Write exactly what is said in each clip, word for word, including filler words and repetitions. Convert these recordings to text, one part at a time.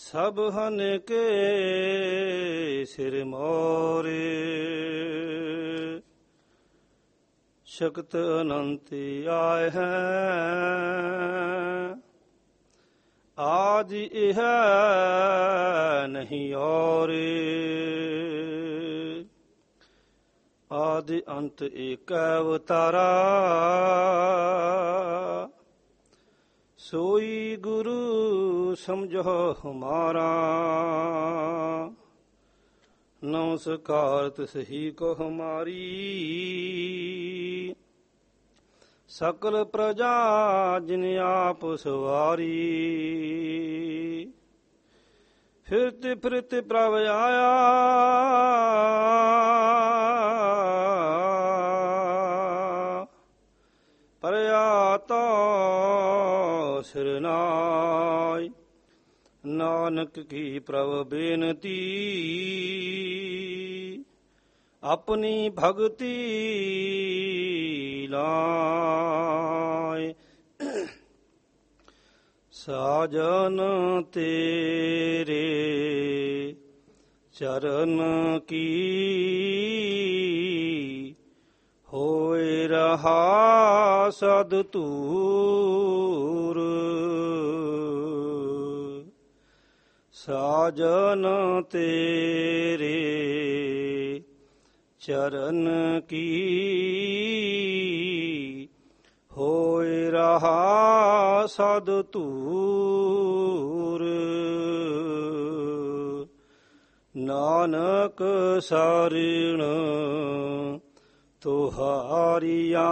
ਸਭ ਹਨ ਕੇ ਸਿਰ ਮੋਰੇ, ਸ਼ਕਤ ਅਨੰਤ ਆਏ ਹੈ। ਆਦਿ ਇਹ ਨਹੀਂ ਔਰ, ਆਦਿ ਅੰਤ ਏਕ ਅਵਤਾਰਾ। ਸੋਈ ਗੁਰੂ ਸਮਝੋ ਹਮਾਰਾ, ਨਮਸਕਾਰ ਤਿਸਹੀ ਕੋ ਹਮਾਰੀ। ਸਕਲ ਪ੍ਰਜਾ ਜਿਨ ਆਪ ਸਵਾਰੀ, ਫਿਰਤ ਫਿਰਤ ਪ੍ਰਭ ਆਇਆ। ਪਰਿਆ ਤੋ ਸਿਰਨਾਇ, ਨਾਨਕ ਕੀ ਪ੍ਰਭ ਬੇਨਤੀ। ਆਪਣੀ ਭਗਤੀ ਲਾਇ, ਸਾਜਨ ਤੇਰੇ ਚਰਨ ਕੀ। ਹੋਇ ਰਹਾ ਸਦ ਤੂਰ, ਸਾਜਨ ਤੇਰੇ ਚਰਨ ਕੀ। ਹੋਇ ਰਹਾ ਸਦ ਤੂਰ, ਨਾਨਕ ਸਰਣ ਤੁਹਾਰੀਆ।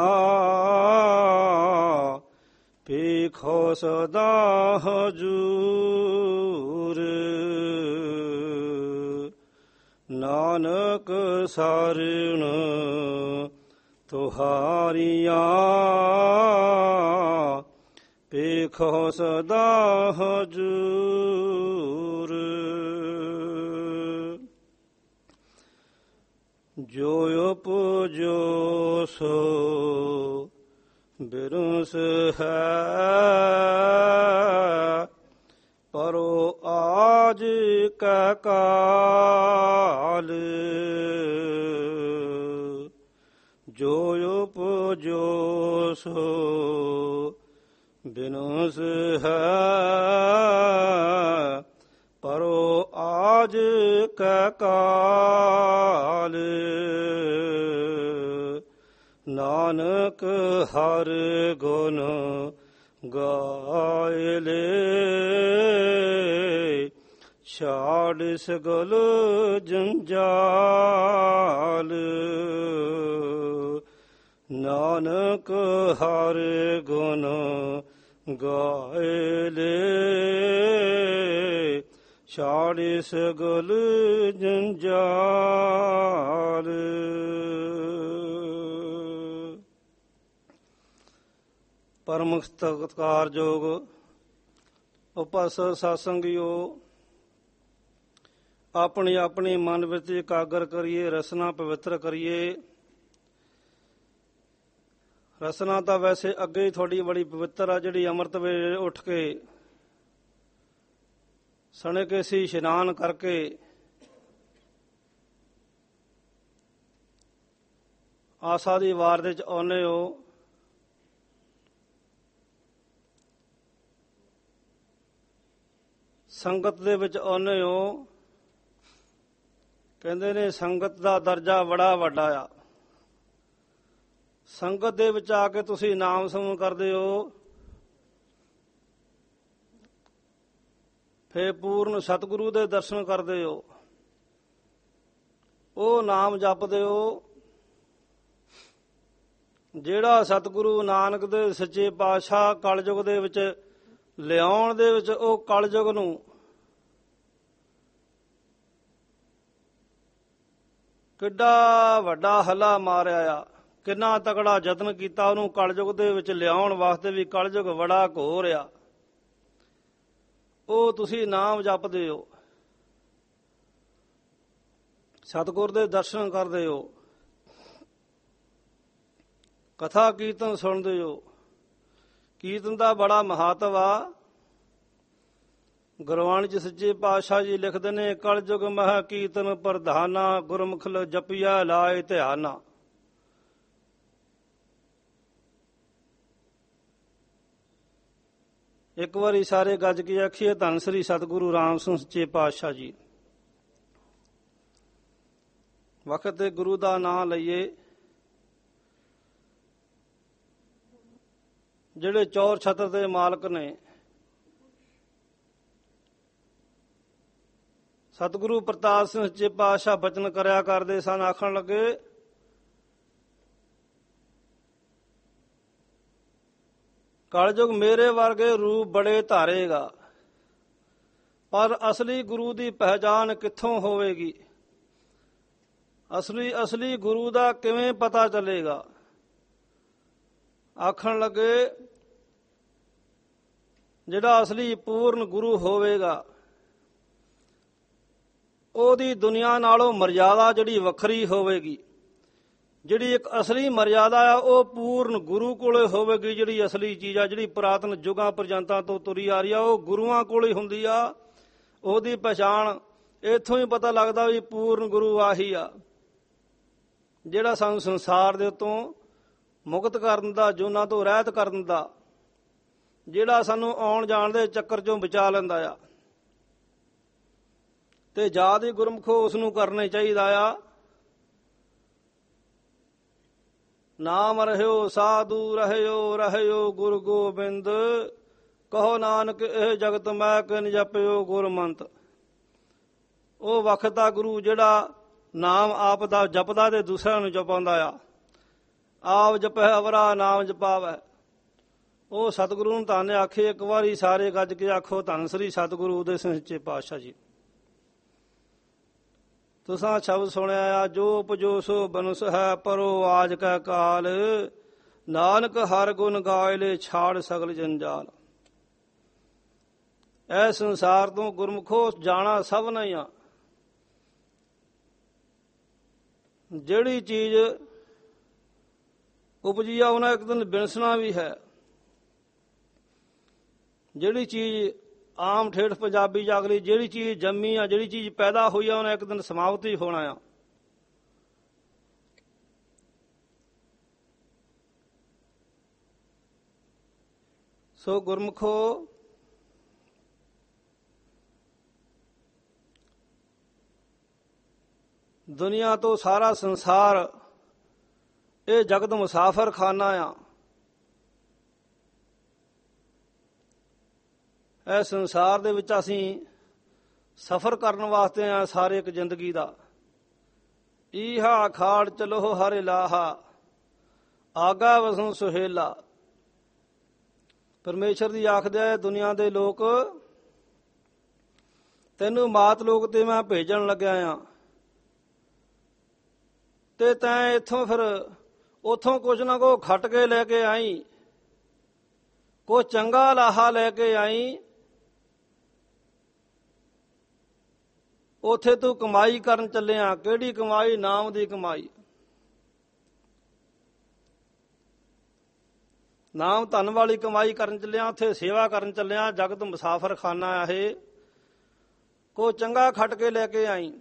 ਪੇਖੋ ਸਦਾ ਹਜੂਰ, ਨਾਨਕ ਸਰਣ ਤੁਹਾਰੀਆ। ਪੇਖੋ ਸਦਾ ਹਜੂਰ, ਜੋ ਉਪਜੋ ਸੋ ਬਿਰੁਸ ਹੈ। ਪਰੋ ਆਜ ਕਾ ਕਾਲ, ਜੋ ਉਪਜੋ ਸੋ ਬਿਨੁਸ ਹੈ। ਪਰੋ ਆਜ ਕਾ ਕਾਲ, ਨਾਨਕ ਹਰ ਗੁਣ ਗਾਇ ਲੈ। ਛਾੜ ਸਗਲ ਜੰਜਾਲ, ਨਾਨਕ ਹਰ ਗੁਣ ਗਾਇ ਲੈ। ਛਾੜ ਸਗਲ ਜੰਜਾਲ। ਪਰਮ ਸਤਿਕਾਰਯੋਗ ਉਪਾਸਕ ਸਤਿਸੰਗੀਓ, ਆਪਣੀ ਆਪਣੀ ਮਨ ਵਿੱਚ ਇਕਾਗਰ ਕਰੀਏ, ਰਸਨਾ ਪਵਿੱਤਰ ਕਰੀਏ। ਰਸਨਾ ਤਾਂ ਵੈਸੇ ਅੱਗੇ ਹੀ ਤੁਹਾਡੀ ਬੜੀ ਪਵਿੱਤਰ ਆ, ਜਿਹੜੀ ਅੰਮ੍ਰਿਤ ਵੇਲੇ ਉੱਠ ਕੇ ਸਣੇ ਕੇ ਸੀ ਇਸ਼ਨਾਨ ਕਰਕੇ ਆਸਾ ਦੀ ਵਾਰ ਦੇ ਚ ਆਉਂਦੇ ਹੋ। ਸੰਗਤ ਦੇ ਵਿੱਚ ਆਉਂਦੇ ਹੋ। ਕਹਿੰਦੇ ਨੇ ਸੰਗਤ ਦਾ ਦਰਜਾ ਬੜਾ ਵੱਡਾ ਆ। ਸੰਗਤ ਦੇ ਵਿੱਚ ਆ ਕੇ ਤੁਸੀਂ ਨਾਮ ਸਿਮਰਨ ਕਰਦੇ ਹੋ, ਫਿਰ ਪੂਰਨ ਸਤਿਗੁਰੂ ਦੇ ਦਰਸ਼ਨ ਕਰਦੇ ਹੋ, ਉਹ ਨਾਮ ਜਪਦੇ ਹੋ ਜਿਹੜਾ ਸਤਿਗੁਰੂ ਨਾਨਕ ਦੇ ਸੱਚੇ ਪਾਤਸ਼ਾਹ ਕਲਯੁਗ ਦੇ ਵਿੱਚ ਲਿਆਉਣ ਦੇ ਵਿੱਚ ਉਹ ਕਲਯੁਗ ਨੂੰ ਕਿੱਡਾ ਵੱਡਾ ਹੱਲਾ ਮਾਰਿਆ ਆ, ਕਿੰਨਾ ਤਕੜਾ ਯਤਨ ਕੀਤਾ ਉਹਨੂੰ ਕਲਯੁਗ ਦੇ ਵਿੱਚ ਲਿਆਉਣ ਵਾਸਤੇ ਵੀ ਕਲਯੁਗ ਬੜਾ ਘੋਰ ਆ। ਉਹ ਤੁਸੀਂ ਨਾਮ ਜਪਦੇ ਹੋ, ਸਤਿਗੁਰ ਦੇ ਦਰਸ਼ਨ ਕਰਦੇ ਹੋ, ਕਥਾ ਕੀਰਤਨ ਸੁਣਦੇ ਹੋ। ਕੀਰਤਨ ਦਾ ਬੜਾ ਮਹੱਤਵ ਆ। ਗੁਰਬਾਣੀ ਚ ਸੱਚੇ ਪਾਤਸ਼ਾਹ ਜੀ ਲਿਖਦੇ ਨੇ, ਕਲਯੁਗ ਮਹ ਕੀਰਤਨ ਪ੍ਰਧਾਨਾ, ਗੁਰਮੁਖ ਜਪਿਆ ਲਾਏ ਧਿਆਨਾ। ਇੱਕ ਵਾਰੀ ਸਾਰੇ ਗੱਜ ਕੇ ਆਖੀਏ, ਧੰਨ ਸ੍ਰੀ ਸਤਿਗੁਰੂ ਰਾਮ ਸਿੰਘ ਸੱਚੇ ਪਾਤਸ਼ਾਹ ਜੀ। ਵਕਤ ਤੇ ਗੁਰੂ ਦਾ ਨਾਂ ਲਈਏ। ਜਿਹੜੇ ਚੌਰ ਛਤਰ ਦੇ ਮਾਲਕ ਨੇ, ਸਤਿਗੁਰੂ ਪ੍ਰਤਾਪ ਸਿੰਘ ਸੱਚੇ ਪਾਤਸ਼ਾਹ ਬਚਨ ਕਰਿਆ ਕਰਦੇ ਸਨ। ਆਖਣ ਲੱਗੇ, ਕਲਯੁਗ ਮੇਰੇ ਵਰਗੇ ਰੂਪ ਬੜੇ ਧਾਰੇਗਾ, ਪਰ ਅਸਲੀ ਗੁਰੂ ਦੀ ਪਹਿਚਾਣ ਕਿੱਥੋਂ ਹੋਵੇਗੀ? ਅਸਲੀ ਅਸਲੀ ਗੁਰੂ ਦਾ ਕਿਵੇਂ ਪਤਾ ਚੱਲੇਗਾ? ਆਖਣ ਲੱਗੇ, ਜਿਹੜਾ ਅਸਲੀ ਪੂਰਨ ਗੁਰੂ ਹੋਵੇਗਾ ਉਹਦੀ ਦੁਨੀਆ ਨਾਲੋਂ ਮਰਜ਼ਾਦਾ ਜਿਹੜੀ ਵੱਖਰੀ ਹੋਵੇਗੀ। ਜਿਹੜੀ ਇੱਕ ਅਸਲੀ ਮਰਜ਼ਾਦਾ ਆ ਉਹ ਪੂਰਨ ਗੁਰੂ ਕੋਲੇ ਹੋਵੇਗੀ। ਜਿਹੜੀ ਅਸਲੀ ਚੀਜ਼ ਆ, ਜਿਹੜੀ ਪੁਰਾਤਨ ਯੁੱਗਾਂ ਪਰਜੰਤਾਂ ਤੋਂ ਤੁਰੀ ਆ ਰਹੀ ਆ, ਉਹ ਗੁਰੂਆਂ ਕੋਲ ਹੀ ਹੁੰਦੀ ਆ। ਉਹਦੀ ਪਛਾਣ ਇੱਥੋਂ ਹੀ ਪਤਾ ਲੱਗਦਾ ਵੀ ਪੂਰਨ ਗੁਰੂ ਆਹੀ ਆ, ਜਿਹੜਾ ਸਾਨੂੰ ਸੰਸਾਰ ਦੇ ਉੱਤੋਂ ਮੁਕਤ ਕਰਨ ਦਾ, ਜੂਨਾਂ ਤੋਂ ਰਹਿਤ ਕਰਨ ਦਾ, ਜਿਹੜਾ ਸਾਨੂੰ ਆਉਣ ਜਾਣ ਦੇ ਚੱਕਰ ਚੋਂ ਬਚਾ ਲੈਂਦਾ ਆ। ਤੇ ਯਾਦ ਹੀ ਗੁਰਮੁਖੋ ਉਸ ਨੂੰ ਕਰਨਾ ਚਾਹੀਦਾ ਆ। ਨਾਮ ਰਹਿਓ ਸਾਧੂ ਰਹਿਓ, ਰਹਿਓ ਗੁਰੂ ਗੋਬਿੰਦ, ਕਹੋ ਨਾਨਕ ਇਹ ਜਗਤ ਮੈਂ ਕਿਨ ਜਪਿਓ ਗੁਰਮੰਤ। ਉਹ ਵਖਤਾ ਗੁਰੂ ਜਿਹੜਾ ਨਾਮ ਆਪ ਦਾ ਜਪਦਾ ਤੇ ਦੂਸਰਿਆਂ ਨੂੰ ਜਪਾਉਂਦਾ ਆ। ਆਪ ਜਪੈ ਅਵਰਾ ਨਾਮ ਜਪਾਵੈ। ਉਹ ਸਤਿਗੁਰੂ ਨੂੰ ਧੰਨ ਆਖੇ। ਇੱਕ ਵਾਰੀ ਸਾਰੇ ਗੱਜ ਕੇ ਆਖੋ, ਧੰਨ ਸ੍ਰੀ ਸਤਿਗੁਰੂ ਉਦੇ ਸਿੰਘ ਸੱਚੇ ਪਾਤਸ਼ਾਹ ਜੀ। ਤੁਸਾਂ ਸ਼ਬਦ ਸੁਣਿਆ ਆ, ਜੋ ਉਪਜੋ ਸੋ ਬਨੁਸ ਹੈ, ਪਰੋ ਆਜ ਕੈ ਕਾਲ, ਨਾਨਕ ਹਰ ਗੁਣ ਗਾਏ ਲੈ ਛਾੜ ਸਗਲ ਜੰਜਾਲ। ਇਹ ਸੰਸਾਰ ਤੋਂ ਗੁਰਮੁਖੋ ਜਾਣਾ ਸਭ ਨਹੀਂ ਆ। ਜਿਹੜੀ ਚੀਜ਼ ਉਪਜੀ ਆ ਉਹਨਾਂ ਇੱਕ ਦਿਨ ਬਿਨਸਣਾ ਵੀ ਹੈ। ਜਿਹੜੀ ਚੀਜ਼ ਆਮ ਠੇਠ ਪੰਜਾਬੀ ਜਾਗਲੀ, ਜਿਹੜੀ ਚੀਜ਼ ਜੰਮੀ ਆ, ਜਿਹੜੀ ਚੀਜ਼ ਪੈਦਾ ਹੋਈ ਆ, ਉਹਨੇ ਇੱਕ ਦਿਨ ਸਮਾਪਤ ਹੀ ਹੋਣਾ ਆ। ਸੋ ਗੁਰਮੁਖੋ, ਦੁਨੀਆ ਤੋਂ ਸਾਰਾ ਸੰਸਾਰ ਇਹ ਜਗਤ ਮੁਸਾਫਰ ਖਾਨਾ ਆ। ਇਹ ਸੰਸਾਰ ਦੇ ਵਿੱਚ ਅਸੀਂ ਸਫ਼ਰ ਕਰਨ ਵਾਸਤੇ ਆ ਸਾਰੇ ਇੱਕ ਜ਼ਿੰਦਗੀ ਦਾ। ਈਹਾ ਖਾੜ ਚਲੋ ਹਰ ਲਾਹਾ, ਆਗਾ ਵਸੋਂ ਸੁਹੇਲਾ। ਪਰਮੇਸ਼ਰ ਦੀ ਆਖਦੇ ਆ, ਦੁਨੀਆ ਦੇ ਲੋਕ ਤੈਨੂੰ ਮਾਤ ਲੋਕ ਤੇ ਮੈਂ ਭੇਜਣ ਲੱਗਿਆ ਆ, ਤੇ ਤੈਂ ਇੱਥੋਂ ਫਿਰ ਉੱਥੋਂ ਕੁਝ ਨਾ ਕੁਛ ਖੱਟ ਕੇ ਲੈ ਕੇ ਆਈ, ਕੋਈ ਚੰਗਾ ਲਾਹਾ ਲੈ ਕੇ ਆਈ। ਉੱਥੇ ਤੂੰ ਕਮਾਈ ਕਰਨ ਚੱਲਿਆ। ਕਿਹੜੀ ਕਮਾਈ? ਨਾਮ ਦੀ ਕਮਾਈ। ਨਾਮ ਧਨ ਵਾਲੀ ਕਮਾਈ ਕਰਨ ਚੱਲਿਆ। ਉੱਥੇ ਸੇਵਾ ਕਰਨ ਚੱਲਿਆ। ਜਗਤ ਮੁਸਾਫਰ ਖਾਨਾ ਆ ਇਹ, ਕੋਈ ਚੰਗਾ ਖੱਟ ਕੇ ਲੈ ਕੇ ਆਈ।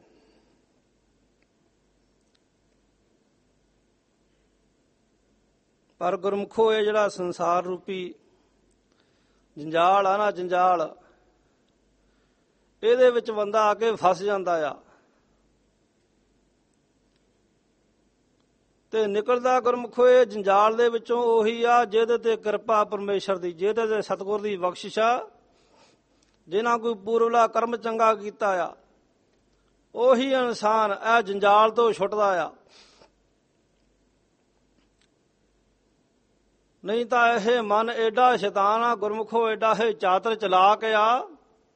ਪਰ ਗੁਰਮੁਖੋ, ਇਹ ਜਿਹੜਾ ਸੰਸਾਰ ਰੂਪੀ ਜੰਜਾਲ ਆ ਨਾ, ਜੰਜਾਲ, ਇਹਦੇ ਵਿੱਚ ਬੰਦਾ ਆ ਕੇ ਫਸ ਜਾਂਦਾ ਆ ਤੇ ਨਿਕਲਦਾ ਗੁਰਮੁਖੋ ਇਹ ਜੰਜਾਲ ਦੇ ਵਿੱਚੋਂ ਉਹੀ ਆ ਜਿਹਦੇ ਤੇ ਕਿਰਪਾ ਪਰਮੇਸ਼ਰ ਦੀ, ਜਿਹਦੇ ਤੇ ਸਤਿਗੁਰ ਦੀ ਬਖਸ਼ਿਸ਼ ਆ, ਜਿਹਨਾਂ ਕੋਈ ਪੂਰਵਲਾ ਕਰਮ ਚੰਗਾ ਕੀਤਾ ਆ, ਉਹੀ ਇਨਸਾਨ ਇਹ ਜੰਜਾਲ ਤੋਂ ਛੁੱਟਦਾ ਆ। ਨਹੀਂ ਤਾਂ ਇਹ ਮਨ ਏਡਾ ਸ਼ੈਤਾਨ ਆ ਗੁਰਮੁਖੋ, ਏਡਾ ਇਹ ਚਾਤਰ ਚਲਾਕ ਆ,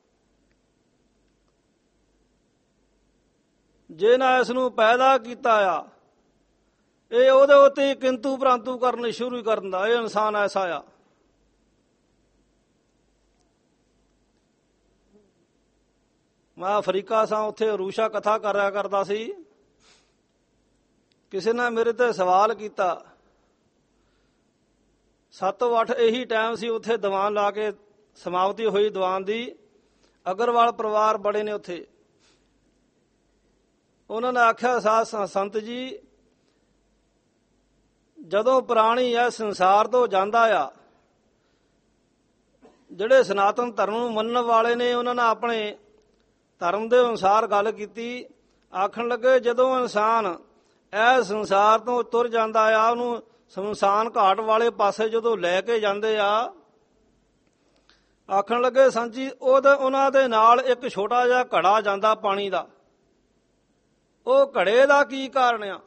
ਜਿਹਨਾਂ ਇਸ ਨੂੰ ਪੈਦਾ ਕੀਤਾ ਆ, ਇਹ ਉਹਦੇ ਉੱਤੇ ਕਿੰਤੂ ਪ੍ਰੰਤੂ ਕਰਨ ਸ਼ੁਰੂ ਕਰ ਦਿੰਦਾ। ਇਹ ਇਨਸਾਨ ਐਸਾ ਆ। ਮੈਂ ਅਫਰੀਕਾ ਸਾਂ, ਉੱਥੇ ਰੂਸ਼ਾ ਕਥਾ ਕਰਿਆ ਕਰਦਾ ਸੀ। ਕਿਸੇ ਨੇ ਮੇਰੇ ਤੇ ਸਵਾਲ ਕੀਤਾ। ਸੱਤ ਅੱਠ ਇਹੀ ਟਾਈਮ ਸੀ ਉੱਥੇ ਦੀਵਾਨ ਲਾ ਕੇ, ਸਮਾਪਤੀ ਹੋਈ ਦੀਵਾਨ ਦੀ। ਅਗਰਵਾਲ ਪਰਿਵਾਰ ਬੜੇ ਨੇ ਉੱਥੇ। ਉਹਨਾਂ ਨੇ ਆਖਿਆ, ਸਾਧ ਸੰਤ ਜੀ, ਜਦੋਂ ਪ੍ਰਾਣੀ ਹੈ ਸੰਸਾਰ ਤੋਂ ਜਾਂਦਾ ਆ, ਜਿਹੜੇ ਸਨਾਤਨ ਧਰਮ ਨੂੰ ਮੰਨਣ ਵਾਲੇ ਨੇ ਉਹਨਾਂ ਨੇ ਆਪਣੇ ਧਰਮ ਦੇ ਅਨੁਸਾਰ ਗੱਲ ਕੀਤੀ। ਆਖਣ ਲੱਗੇ, ਜਦੋਂ ਇਨਸਾਨ ਇਹ ਸੰਸਾਰ ਤੋਂ ਤੁਰ ਜਾਂਦਾ ਆ, ਉਹਨੂੰ ਸ਼ਮਸ਼ਾਨ ਘਾਟ ਵਾਲੇ ਪਾਸੇ ਜਦੋਂ ਲੈ ਕੇ ਜਾਂਦੇ ਆ, ਆਖਣ ਲੱਗੇ ਸੰਤ ਜੀ, ਉਹਦੇ ਉਹਨਾਂ ਦੇ ਨਾਲ ਇੱਕ ਛੋਟਾ ਜਿਹਾ ਘੜਾ ਜਾਂਦਾ ਪਾਣੀ ਦਾ। ਉਹ ਘੜੇ ਦਾ ਕੀ ਕਾਰਨ ਆ?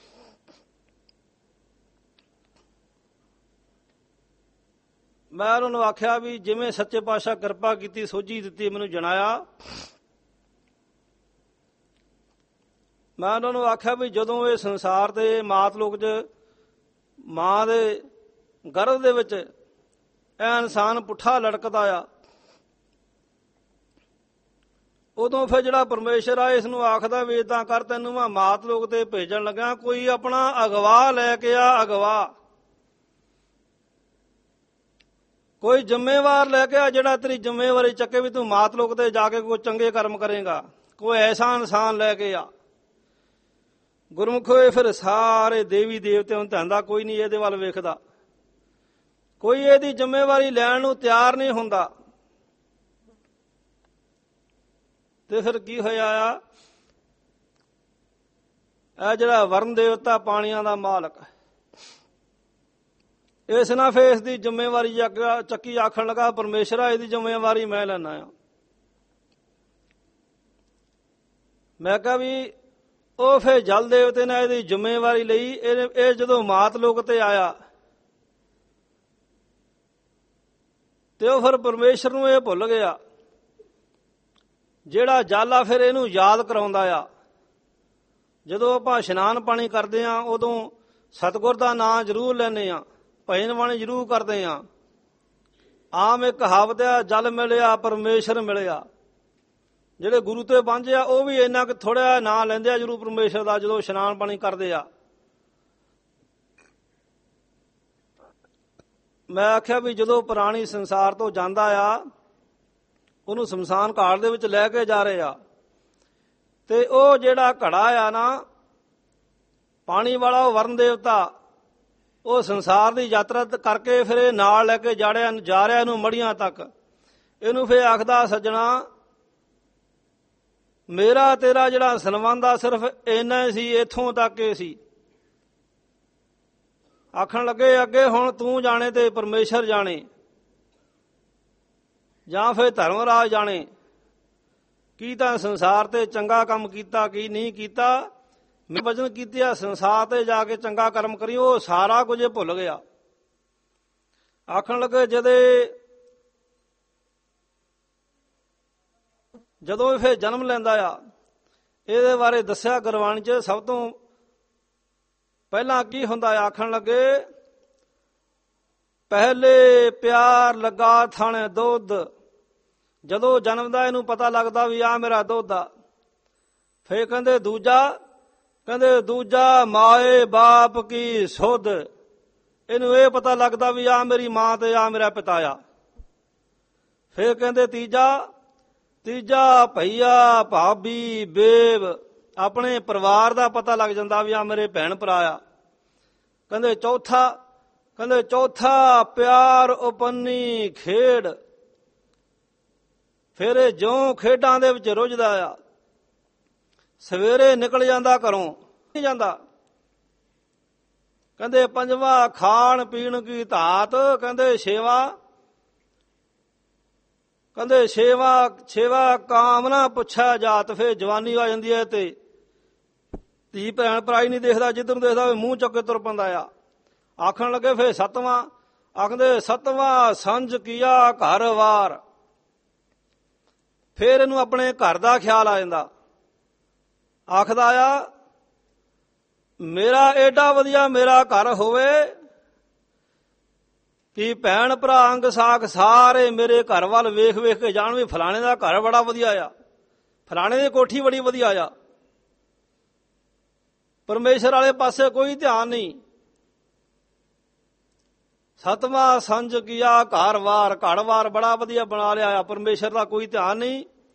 ਮੈਂ ਉਹਨਾਂ ਨੂੰ ਆਖਿਆ ਵੀ ਜਿਵੇਂ ਸੱਚੇ ਪਾਤਸ਼ਾਹ ਕਿਰਪਾ ਕੀਤੀ, ਸੋਝੀ ਦਿੱਤੀ, ਮੈਨੂੰ ਜਣਾਇਆ। ਮੈਂ ਉਹਨਾਂ ਨੂੰ ਆਖਿਆ ਵੀ ਜਦੋਂ ਇਹ ਸੰਸਾਰ ਦੇ ਮਾਤ ਲੋਕ 'ਚ ਮਾਂ ਦੇ ਗਰਭ ਦੇ ਵਿੱਚ ਇਹ ਇਨਸਾਨ ਪੁੱਠਾ ਲਟਕਦਾ ਆ, ਉਦੋਂ ਫਿਰ ਜਿਹੜਾ ਪਰਮੇਸ਼ਰ ਆ ਇਸ ਨੂੰ ਆਖਦਾ ਵੀ ਏਦਾਂ ਕਰ, ਤੈਨੂੰ ਮੈਂ ਮਾਤ ਲੋਕ ਤੇ ਭੇਜਣ ਲੱਗਾ, ਕੋਈ ਆਪਣਾ ਅਗਵਾ ਲੈ ਕੇ ਆ। ਅਗਵਾ ਕੋਈ ਜ਼ਿੰਮੇਵਾਰ ਲੈ ਕੇ ਆ, ਜਿਹੜਾ ਤੇਰੀ ਜ਼ਿੰਮੇਵਾਰੀ ਚੱਕੇ ਵੀ ਤੂੰ ਮਾਤ ਲੋਕ ਤੇ ਜਾ ਕੇ ਕੋਈ ਚੰਗੇ ਕਰਮ ਕਰੇਗਾ। ਕੋਈ ਐਸਾ ਇਨਸਾਨ ਲੈ ਕੇ ਆ। ਗੁਰਮੁਖ ਹੋਏ ਫਿਰ ਸਾਰੇ ਦੇਵੀ ਦੇਵਤਿਆਂ ਨੂੰ ਧਿਆਨ ਦਾ, ਕੋਈ ਨਹੀਂ ਇਹਦੇ ਵੱਲ ਵੇਖਦਾ, ਕੋਈ ਇਹਦੀ ਜ਼ਿੰਮੇਵਾਰੀ ਲੈਣ ਨੂੰ ਤਿਆਰ ਨਹੀਂ ਹੁੰਦਾ। ਤੇ ਫਿਰ ਕੀ ਹੋਇਆ ਆ, ਇਹ ਜਿਹੜਾ ਵਰਨ ਦੇਵਤਾ ਪਾਣੀਆਂ ਦਾ ਮਾਲਕ, ਇਸ ਨਾਲ ਫਿਰ ਇਸ ਦੀ ਜ਼ਿੰਮੇਵਾਰੀ ਚੱਕੀ। ਆਖਣ ਲੱਗਾ, ਪਰਮੇਸ਼ਰਾ ਇਹਦੀ ਜ਼ਿੰਮੇਵਾਰੀ ਮੈਂ ਲੈਣਾ ਆ। ਮੈਂ ਕਿਹਾ ਵੀ ਉਹ ਫਿਰ ਜਲ ਦੇਵਤੇ ਨੇ ਇਹਦੀ ਜ਼ਿੰਮੇਵਾਰੀ ਲਈ। ਇਹ ਜਦੋਂ ਮਾਤ ਲੋਕ ਤੇ ਆਇਆ ਤੇ ਉਹ ਫਿਰ ਪਰਮੇਸ਼ਰ ਨੂੰ ਇਹ ਭੁੱਲ ਗਿਆ। ਜਿਹੜਾ ਜਲ ਆ ਫਿਰ ਇਹਨੂੰ ਯਾਦ ਕਰਾਉਂਦਾ ਆ। ਜਦੋਂ ਆਪਾਂ ਇਸ਼ਨਾਨ ਪਾਣੀ ਕਰਦੇ ਹਾਂ ਉਦੋਂ ਸਤਿਗੁਰ ਦਾ ਨਾਂ ਜ਼ਰੂਰ ਲੈਂਦੇ ਹਾਂ, ਭਜਨ ਬਾਣੀ ਜ਼ਰੂਰ ਕਰਦੇ ਹਾਂ। ਆਮ ਇੱਕ ਕਹਾਵਤ ਆ, ਜਲ ਮਿਲਿਆ ਪਰਮੇਸ਼ਰ ਮਿਲਿਆ। ਜਿਹੜੇ ਗੁਰੂ ਤੇ ਵਾਂਝੇ ਆ ਉਹ ਵੀ ਇੰਨਾ ਕੁ ਥੋੜ੍ਹਾ ਨਾਂ ਲੈਂਦੇ ਆ ਜ਼ਰੂਰ ਪਰਮੇਸ਼ਰ ਦਾ ਜਦੋਂ ਇਸ਼ਨਾਨ ਪਾਣੀ ਕਰਦੇ ਆ। ਮੈਂ ਆਖਿਆ ਵੀ ਜਦੋਂ ਪ੍ਰਾਣੀ ਸੰਸਾਰ ਤੋਂ ਜਾਂਦਾ ਆ, ਉਹਨੂੰ ਸ਼ਮਸ਼ਾਨ ਘਾਟ ਦੇ ਵਿੱਚ ਲੈ ਕੇ ਜਾ ਰਹੇ ਆ, ਤੇ ਉਹ ਜਿਹੜਾ ਘੜਾ ਆ ਨਾ ਪਾਣੀ ਵਾਲਾ, ਉਹ ਵਰਨ ਦੇਵਤਾ, ਉਹ ਸੰਸਾਰ ਦੀ ਯਾਤਰਾ ਕਰਕੇ ਫਿਰ ਇਹ ਨਾਲ ਲੈ ਕੇ ਜਾੜਿਆ ਜਾ ਰਿਹਾ ਇਹਨੂੰ ਮੜੀਆਂ ਤੱਕ। ਇਹਨੂੰ ਫਿਰ ਆਖਦਾ, ਸੱਜਣਾ ਮੇਰਾ ਤੇਰਾ ਜਿਹੜਾ ਸੰਬੰਧ ਆ ਸਿਰਫ ਇੰਨਾ ਹੀ ਸੀ, ਇੱਥੋਂ ਤੱਕ ਹੀ ਸੀ। ਆਖਣ ਲੱਗੇ, ਅੱਗੇ ਹੁਣ ਤੂੰ ਜਾਣੇ ਤੇ ਪਰਮੇਸ਼ਰ ਜਾਣੇ, ਜਾਂ ਫਿਰ ਧਰਮਰਾਜ ਜਾਣੇ, ਕੀ ਤਾਂ ਸੰਸਾਰ ਤੇ ਚੰਗਾ ਕੰਮ ਕੀਤਾ ਕੀ ਨਹੀਂ ਕੀਤਾ। ਮੈਂ ਵਚਨ ਕੀਤੇ ਆ ਸੰਸਾਰ ਤੇ ਜਾ ਕੇ ਚੰਗਾ ਕਰਮ ਕਰੀ, ਉਹ ਸਾਰਾ ਕੁਝ ਭੁੱਲ ਗਿਆ। ਆਖਣ ਲੱਗੇ, ਜਦੇ ਜਦੋਂ ਇਹ ਫਿਰ ਜਨਮ ਲੈਂਦਾ ਆ, ਇਹਦੇ ਬਾਰੇ ਦੱਸਿਆ ਗੁਰਬਾਣੀ 'ਚ। ਸਭ ਤੋਂ ਪਹਿਲਾਂ ਕੀ ਹੁੰਦਾ ਆ? ਆਖਣ ਲੱਗੇ, ਪਹਿਲੇ ਪਿਆਰ ਲੱਗਾ ਥਾਣੇ ਦੁੱਧ। ਜਦੋਂ ਜਨਮਦਾ ਇਹਨੂੰ ਪਤਾ ਲੱਗਦਾ ਵੀ ਆ ਮੇਰਾ ਦੁੱਧ ਆ। ਫਿਰ ਕਹਿੰਦੇ ਦੂਜਾ, ਕਹਿੰਦੇ ਦੂਜਾ ਮਾਏ ਬਾਪ ਕੀ ਸੁਧ। ਇਹਨੂੰ ਇਹ ਪਤਾ ਲੱਗਦਾ ਵੀ ਆ ਮੇਰੀ ਮਾਂ ਤੇ ਆ ਮੇਰਾ ਪਿਤਾ ਆ। ਫਿਰ ਕਹਿੰਦੇ ਤੀਜਾ, ਤੀਜਾ ਭਈਆ ਭਾਬੀ ਬੇਬ, ਆਪਣੇ ਪਰਿਵਾਰ ਦਾ ਪਤਾ ਲੱਗ ਜਾਂਦਾ ਵੀ ਆ ਮੇਰੇ ਭੈਣ ਭਰਾ ਆ। ਕਹਿੰਦੇ ਚੌਥਾ, ਕਹਿੰਦੇ ਚੌਥਾ ਪਿਆਰ ਉਪੰਨੀ ਖੇਡ। ਫਿਰ ਇਹ ਜਿਉਂ ਖੇਡਾਂ ਦੇ ਵਿੱਚ ਰੁੱਝਦਾ ਆ, ਸਵੇਰੇ ਨਿਕਲ ਜਾਂਦਾ ਘਰੋਂ, ਨਹੀਂ ਜਾਂਦਾ। ਕਹਿੰਦੇ ਪੰਜਵਾਂ ਖਾਣ ਪੀਣ ਕੀ ਧਾਤ। ਕਹਿੰਦੇ ਛੇਵਾਂ, ਕਹਿੰਦੇ ਛੇਵਾ ਛੇਵਾ ਕਾਮ ਨਾ ਪੁੱਛਿਆ ਜਾਤ। ਫਿਰ ਜਵਾਨੀ ਆ ਜਾਂਦੀ ਹੈ ਤੇ ਧੀ ਭੈਣ ਭਰਾ ਹੀ ਨਹੀਂ ਦੇਖਦਾ, ਜਿੱਧਰ ਨੂੰ ਦੇਖਦਾ ਮੂੰਹ ਚੁੱਕ ਕੇ ਤੁਰ ਪੈਂਦਾ ਆ। ਆਖਣ ਲੱਗੇ ਫਿਰ ਸੱਤਵਾਂ, ਆਖਦੇ ਸੱਤਵਾਂ ਸੰਜ ਕੀਆ ਘਰ ਵਾਰ। ਫਿਰ ਇਹਨੂੰ ਆਪਣੇ ਘਰ ਦਾ ਖਿਆਲ ਆ ਜਾਂਦਾ। ਆਖਦਾ ਆ ਮੇਰਾ ਏਡਾ ਵਧੀਆ ਮੇਰਾ ਘਰ ਹੋਵੇ ਕਿ ਭੈਣ ਭਰਾ ਅੰਗ ਸਾਖ ਸਾਰੇ ਮੇਰੇ ਘਰ ਵੱਲ ਵੇਖ ਵੇਖ ਕੇ ਜਾਣ ਵੀ ਫਲਾਣੇ ਦਾ ਘਰ ਬੜਾ ਵਧੀਆ ਆ, ਫਲਾਣੇ ਦੀ ਕੋਠੀ ਬੜੀ ਵਧੀਆ ਆ। ਪਰਮੇਸ਼ਰ ਵਾਲੇ ਪਾਸੇ ਕੋਈ ਧਿਆਨ ਨਹੀਂ। ਸਤਵਾਂ ਸੰਜ ਕੀਆ ਘਰ ਵਾਰ, ਘਰ ਵਾਰ ਬੜਾ ਵਧੀਆ ਬਣਾ ਲਿਆ ਆ, ਪਰਮੇਸ਼ਰ ਦਾ ਕੋਈ ਧਿਆਨ ਨਹੀਂ।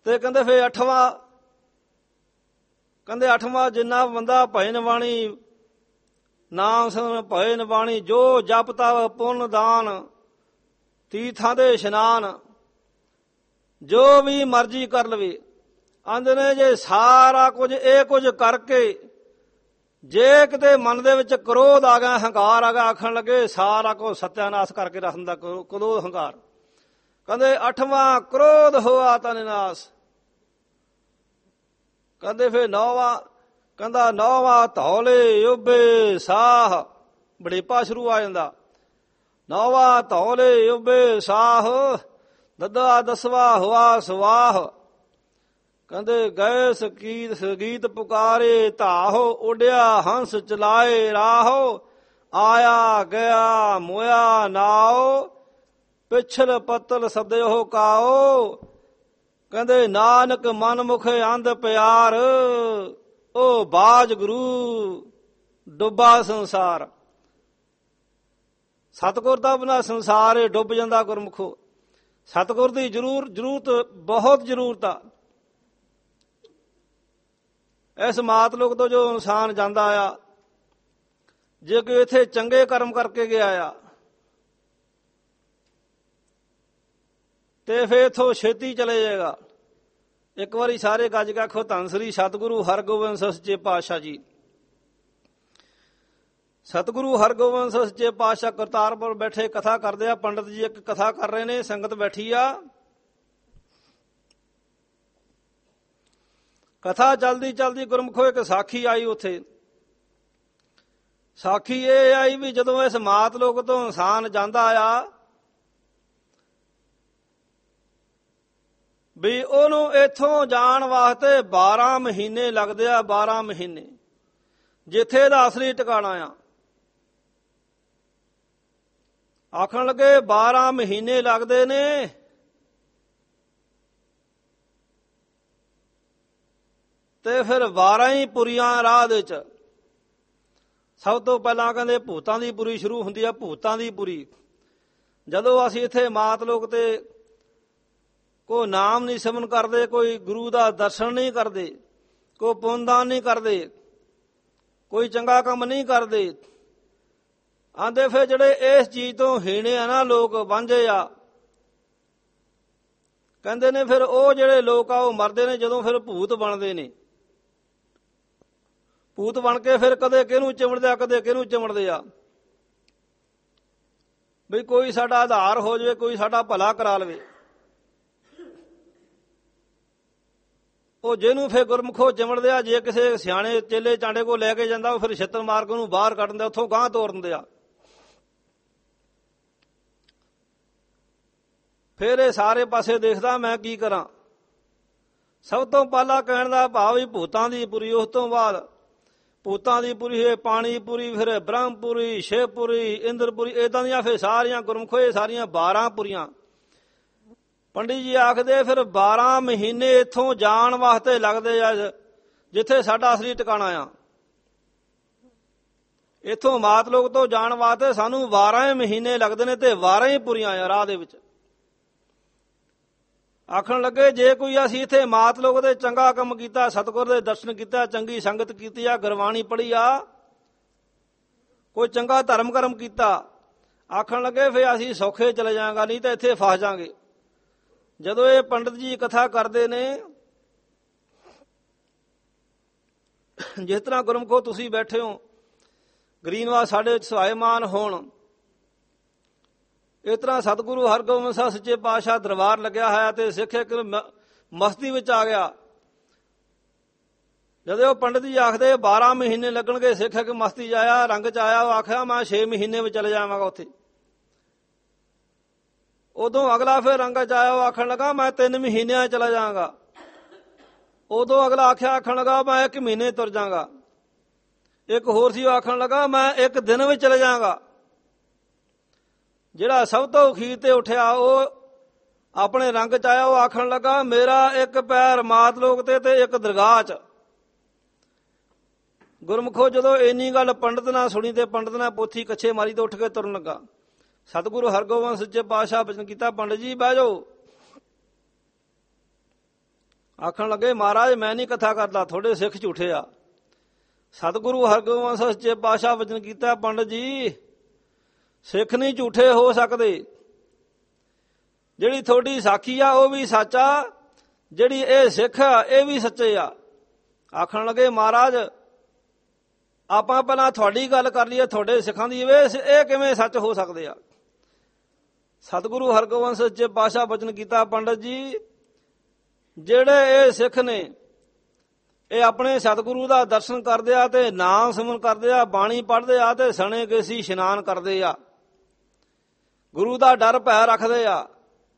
ਤੇ ਕਹਿੰਦੇ ਫੇਰ ਅੱਠਵਾਂ ਕਹਿੰਦੇ ਅੱਠਵਾਂ ਜਿੰਨਾ ਬੰਦਾ ਭਏ ਨਿਵਾਣੀ ਨਾਮ ਸਿਮਰਨ ਭਏ ਨਿਵਾਣੀ ਜੋ ਜਪ ਤਪ ਪੁੰਨ ਦਾਨ ਤੀਰਥਾਂ ਦੇ ਇਸ਼ਨਾਨ ਜੋ ਵੀ ਮਰਜ਼ੀ ਕਰ ਲਵੇ। ਆਂਦੇ ਨੇ ਜੇ ਸਾਰਾ ਕੁਝ ਇਹ ਕੁਝ ਕਰਕੇ ਜੇ ਕਿਤੇ ਮਨ ਦੇ ਵਿੱਚ ਕ੍ਰੋਧ ਆ ਗਿਆ, ਹੰਕਾਰ ਆ ਗਿਆ, ਆਖਣ ਲੱਗੇ ਸਾਰਾ ਕੁਝ ਸਤਿਆਨਾਸ਼ ਕਰਕੇ ਰੱਖ ਦਿੰਦਾ ਕ੍ਰੋਧ ਹੰਕਾਰ। ਕਹਿੰਦੇ ਅੱਠਵਾਂ ਕ੍ਰੋਧ ਹੋਆ ਤਨ ਨਾਸ। ਕਹਿੰਦੇ ਫੇਰ ਨੌਵਾਂ ਕਹਿੰਦਾ ਨੌਵਾਂ ਧੌਲੇ ਉਬੇ ਸਾਹ, ਬੜੇਪਾ ਸ਼ੁਰੂ ਆ ਜਾਂਦਾ। ਨੌਵਾਂ ਧੌਲੇ ਉਬੇ ਸਾਹ, ਦੱਦਾ ਦਸਵਾ ਹੋਆ ਸਵਾਹ। ਕਹਿੰਦੇ ਗਏ ਸਕੀਤ ਸੰਗੀਤ ਪੁਕਾਰੇ ਧਾਹੋ, ਉੱਡਿਆ ਹੰਸ ਚਲਾਏ ਰਾਹੋ। ਆਇਆ ਗਿਆ ਮੋਇਆ ਨਾਓ, ਪਿਛਲ ਪਤਲ ਸਦਿਓ ਕਾਓ। ਕਹਿੰਦੇ ਨਾਨਕ ਮਨ ਮੁਖ ਅੰਧ ਪਿਆਰ, ਉਹ ਬਾਜ ਗੁਰੂ ਡੁੱਬਾ ਸੰਸਾਰ। ਸਤਿਗੁਰ ਦਾ ਬਿਨਾਂ ਸੰਸਾਰ ਡੁੱਬ ਜਾਂਦਾ ਗੁਰਮੁਖੋ। ਸਤਿਗੁਰ ਦੀ ਜ਼ਰੂਰ ਜ਼ਰੂਰਤ ਬਹੁਤ ਜ਼ਰੂਰਤ ਆ। ਇਸ ਮਾਤਲੋਕ ਤੋਂ ਜੋ ਇਨਸਾਨ ਜਾਂਦਾ ਆ, ਜੇ ਕੋਈ ਇੱਥੇ ਚੰਗੇ ਕਰਮ ਕਰਕੇ ਗਿਆ ਆ ਤੇ ਫੇਰ ਇੱਥੋਂ ਛੇਤੀ ਚਲੇ ਜਾਏਗਾ। ਇੱਕ ਵਾਰੀ ਸਾਰੇ ਗੱਜ ਕੇ ਆਖੋ ਧੰਨ ਸ੍ਰੀ ਸਤਿਗੁਰੂ ਹਰਗੋਬਿੰਦ ਸੱਚੇ ਪਾਤਸ਼ਾਹ ਜੀ। ਸਤਿਗੁਰੂ ਹਰਗੋਬਿੰਦ ਸੱਚੇ ਪਾਤਸ਼ਾਹ ਕਰਤਾਰਪੁਰ ਬੈਠੇ ਕਥਾ ਕਰਦੇ ਆ। ਪੰਡਤ ਜੀ ਇੱਕ ਕਥਾ ਕਰ ਰਹੇ ਨੇ, ਸੰਗਤ ਬੈਠੀ ਆ। ਕਥਾ ਚਲਦੀ ਚਲਦੀ ਗੁਰਮੁਖੋ ਇੱਕ ਸਾਖੀ ਆਈ। ਉੱਥੇ ਸਾਖੀ ਇਹ ਆਈ ਵੀ ਜਦੋਂ ਇਸ ਮਾਤਲੋਕ ਤੋਂ ਇਨਸਾਨ ਜਾਂਦਾ ਆ ਵੀ ਉਹਨੂੰ ਇੱਥੋਂ ਜਾਣ ਵਾਸਤੇ ਬਾਰਾਂ ਮਹੀਨੇ ਲੱਗਦੇ ਆ। ਬਾਰਾਂ ਮਹੀਨੇ ਜਿੱਥੇ ਦਾ ਅਸਲੀ ਟਿਕਾਣਾ ਆ। ਆਖਣ ਲੱਗੇ ਬਾਰਾਂ ਮਹੀਨੇ ਲੱਗਦੇ ਨੇ। ਤੇ ਫਿਰ ਬਾਰਾਂ ਹੀ ਪੁਰੀਆਂ ਰਾਹ ਦੇ ਚ। ਸਭ ਤੋਂ ਪਹਿਲਾਂ ਕਹਿੰਦੇ ਭੂਤਾਂ ਦੀ ਪੁਰੀ ਸ਼ੁਰੂ ਹੁੰਦੀ ਆ। ਭੂਤਾਂ ਦੀ ਪੁਰੀ ਜਦੋਂ ਅਸੀਂ ਇੱਥੇ ਮਾਤਲੋਕ ਤੇ ਕੋਈ ਨਾਮ ਨਹੀਂ ਸਿਮਰਨ ਕਰਦੇ, ਕੋਈ ਗੁਰੂ ਦਾ ਦਰਸ਼ਨ ਨਹੀਂ ਕਰਦੇ, ਕੋਈ ਪੁੰਨਦਾਨ ਨਹੀਂ ਕਰਦੇ, ਕੋਈ ਚੰਗਾ ਕੰਮ ਨਹੀਂ ਕਰਦੇ। ਆਂਦੇ ਫਿਰ ਜਿਹੜੇ ਇਸ ਚੀਜ਼ ਤੋਂ ਹੀਣੇ ਆ ਨਾ ਲੋਕ, ਵਾਂਝੇ ਆ, ਕਹਿੰਦੇ ਨੇ ਫਿਰ ਉਹ ਜਿਹੜੇ ਲੋਕ ਆ ਉਹ ਮਰਦੇ ਨੇ ਜਦੋਂ ਫਿਰ ਭੂਤ ਬਣਦੇ ਨੇ। ਭੂਤ ਬਣ ਕੇ ਫਿਰ ਕਦੇ ਕਿਹਨੂੰ ਚਿਮੜਦੇ ਆ, ਕਦੇ ਕਿਹਨੂੰ ਚਿਮੜਦੇ ਆ। ਵੀ ਕੋਈ ਸਾਡਾ ਆਧਾਰ ਹੋ ਜਾਵੇ, ਕੋਈ ਸਾਡਾ ਭਲਾ ਕਰਾ ਲਵੇ। ਉਹ ਜਿਹਨੂੰ ਫਿਰ ਗੁਰਮੁਖੋ ਚਿਮੜਦੇ ਆ, ਜੇ ਕਿਸੇ ਸਿਆਣੇ ਚੇਲੇ ਚਾਂਡੇ ਕੋਲ ਲੈ ਕੇ ਜਾਂਦਾ ਉਹ ਫਿਰ ਛਿੱਤਰ ਮਾਰ ਕੇ ਉਹਨੂੰ ਬਾਹਰ ਕੱਢ ਦਿੰਦੇ, ਉੱਥੋਂ ਗਾਂਹ ਤੋਰ ਦਿੰਦੇ ਆ। ਫਿਰ ਇਹ ਸਾਰੇ ਪਾਸੇ ਦੇਖਦਾ ਮੈਂ ਕੀ ਕਰਾਂ। ਸਭ ਤੋਂ ਪਹਿਲਾਂ ਕਹਿਣ ਦਾ ਭਾਵ ਵੀ ਭੂਤਾਂ ਦੀ ਪੁਰੀ, ਉਸ ਤੋਂ ਬਾਅਦ ਭੂਤਾਂ ਦੀ ਪੁਰੀ ਹੈ ਪਾਣੀਪੁਰੀ, ਫਿਰ ਬ੍ਰਹਮਪੁਰੀ, ਸ਼ਿਵਪੁਰੀ, ਇੰਦਰਪੁਰੀ, ਏਦਾਂ ਦੀਆਂ ਫਿਰ ਸਾਰੀਆਂ ਗੁਰਮੁਖੋ ਇਹ ਸਾਰੀਆਂ ਬਾਰਾਂ ਪੁਰੀਆਂ। ਪੰਡਿਤ ਜੀ ਆਖਦੇ ਫਿਰ ਬਾਰਾਂ ਮਹੀਨੇ ਇੱਥੋਂ ਜਾਣ ਵਾਸਤੇ ਲੱਗਦੇ ਆ ਜਿੱਥੇ ਸਾਡਾ ਅਸਲੀ ਟਿਕਾਣਾ ਆ। ਇੱਥੋਂ ਮਾਤਲੋਕ ਤੋਂ ਜਾਣ ਵਾਸਤੇ ਸਾਨੂੰ ਬਾਰਾਂ ਮਹੀਨੇ ਲੱਗਦੇ ਨੇ ਤੇ ਬਾਰਾਂ ਹੀ ਪੁਰੀਆਂ ਆ ਰਾਹ ਦੇ ਵਿੱਚ। ਆਖਣ ਲੱਗੇ ਜੇ ਕੋਈ ਅਸੀਂ ਇੱਥੇ ਮਾਤਲੋਕ ਦੇ ਚੰਗਾ ਕੰਮ ਕੀਤਾ, ਸਤਿਗੁਰ ਦੇ ਦਰਸ਼ਨ ਕੀਤਾ, ਚੰਗੀ ਸੰਗਤ ਕੀਤੀ ਆ, ਗੁਰਬਾਣੀ ਪੜ੍ਹੀ ਆ, ਕੋਈ ਚੰਗਾ ਧਰਮ ਕਰਮ ਕੀਤਾ, ਆਖਣ ਲੱਗੇ ਫਿਰ ਅਸੀਂ ਸੌਖੇ ਚਲੇ ਜਾਵਾਂਗਾ, ਨਹੀਂ ਤਾਂ ਇੱਥੇ ਫਸ ਜਾਵਾਂਗੇ। ਜਦੋਂ ਇਹ ਪੰਡਤ ਜੀ ਕਥਾ ਕਰਦੇ ਨੇ, ਜਿਸ ਤਰ੍ਹਾਂ ਗੁਰਮੁਖੋ ਤੁਸੀਂ ਬੈਠੇ ਹੋ, ਗਰੀਨਵਾਸ ਸਾਡੇ ਸਹਾਇਮਾਨ ਹੋਣ, ਇਸ ਤਰ੍ਹਾਂ ਸਤਿਗੁਰੂ ਹਰਗੋਬਿੰਦ ਸਾਹਿਬ ਸੱਚੇ ਪਾਤਸ਼ਾਹ ਦਰਬਾਰ ਲੱਗਿਆ ਹੋਇਆ ਤੇ ਸਿੱਖ ਇੱਕ ਮਸਤੀ ਵਿੱਚ ਆ ਗਿਆ। ਜਦੋਂ ਉਹ ਪੰਡਤ ਜੀ ਆਖਦੇ ਬਾਰਾਂ ਮਹੀਨੇ ਲੱਗਣਗੇ, ਸਿੱਖ ਇੱਕ ਮਸਤੀ 'ਚ ਆਇਆ, ਰੰਗ 'ਚ ਆਇਆ। ਉਹ ਆਖਿਆ ਮੈਂ ਛੇ ਮਹੀਨੇ ਵਿੱਚ ਚਲੇ ਜਾਵਾਂਗਾ ਉੱਥੇ। ਉਦੋਂ ਅਗਲਾ ਫਿਰ ਰੰਗ 'ਚ ਆਇਆ, ਉਹ ਆਖਣ ਲੱਗਾ ਮੈਂ ਤਿੰਨ ਮਹੀਨਿਆਂ 'ਚ ਚਲਾ ਜਾਵਾਂਗਾ। ਉਦੋਂ ਅਗਲਾ ਆਖਿਆ ਆਖਣ ਲੱਗਾ ਮੈਂ ਇੱਕ ਮਹੀਨੇ ਤੁਰ ਜਾਵਾਂਗਾ। ਇੱਕ ਹੋਰ ਸੀ, ਉਹ ਆਖਣ ਲੱਗਾ ਮੈਂ ਇੱਕ ਦਿਨ ਵਿੱਚ ਚਲੇ ਜਾਵਾਂਗਾ। ਜਿਹੜਾ ਸਭ ਤੋਂ ਅਖੀਰ ਤੇ ਉੱਠਿਆ ਉਹ ਆਪਣੇ ਰੰਗ 'ਚ ਆਇਆ, ਉਹ ਆਖਣ ਲੱਗਾ ਮੇਰਾ ਇੱਕ ਪੈਰ ਮਾਤਲੋਕ ਤੇ ਤੇ ਇੱਕ ਦਰਗਾਹ 'ਚ। ਗੁਰਮੁਖੋ ਜਦੋਂ ਇੰਨੀ ਗੱਲ ਪੰਡਤ ਨਾਲ ਸੁਣੀ ਤੇ ਪੰਡਤ ਨੇ ਪੋਥੀ ਕੱਛੇ ਮਾਰੀ ਤੇ ਉੱਠ ਕੇ ਤੁਰਨ ਲੱਗਾ। ਸਤਿਗੁਰੂ ਹਰਗੋਬਿੰਦ ਸੱਚੇ ਪਾਤਸ਼ਾਹ ਬਚਨ ਕੀਤਾ, ਪੰਡਤ ਜੀ ਬਹਿ ਜਾਓ। ਆਖਣ ਲੱਗੇ ਮਹਾਰਾਜ ਮੈਂ ਨਹੀਂ ਕਥਾ ਕਰਦਾ, ਤੁਹਾਡੇ ਸਿੱਖ ਝੂਠੇ ਆ। ਸਤਿਗੁਰੂ ਹਰਗੋਬਿੰਦ ਸੱਚੇ ਪਾਤਸ਼ਾਹ ਵਚਨ ਕੀਤਾ, ਪੰਡਤ ਜੀ ਸਿੱਖ ਨਹੀਂ ਝੂਠੇ ਹੋ ਸਕਦੇ। ਜਿਹੜੀ ਤੁਹਾਡੀ ਸਾਖੀ ਆ ਉਹ ਵੀ ਸੱਚ ਆ, ਜਿਹੜੀ ਇਹ ਸਿੱਖ ਆ ਇਹ ਵੀ ਸੱਚੇ ਆ। ਆਖਣ ਲੱਗੇ ਮਹਾਰਾਜ ਆਪਾਂ ਪਹਿਲਾਂ ਤੁਹਾਡੀ ਗੱਲ ਕਰ ਲਈਏ, ਤੁਹਾਡੇ ਸਿੱਖਾਂ ਦੀ ਇਹ ਕਿਵੇਂ ਸੱਚ ਹੋ ਸਕਦੇ ਆ। ਸਤਿਗੁਰੂ ਹਰਗੋਬਿੰਦ ਸੱਚੇ ਪਾਤਸ਼ਾਹ ਵਚਨ ਕੀਤਾ, ਪੰਡਤ ਜੀ ਜਿਹੜੇ ਇਹ ਸਿੱਖ ਨੇ ਇਹ ਆਪਣੇ ਸਤਿਗੁਰੂ ਦਾ ਦਰਸ਼ਨ ਕਰਦੇ ਆ ਤੇ ਨਾਮ ਸਿਮਰਨ ਕਰਦੇ ਆ, ਬਾਣੀ ਪੜ੍ਹਦੇ ਆ ਤੇ ਸਣੇ ਕੇਸੀ ਇਸ਼ਨਾਨ ਕਰਦੇ ਆ, ਗੁਰੂ ਦਾ ਡਰ ਭੈ ਰੱਖਦੇ ਆ।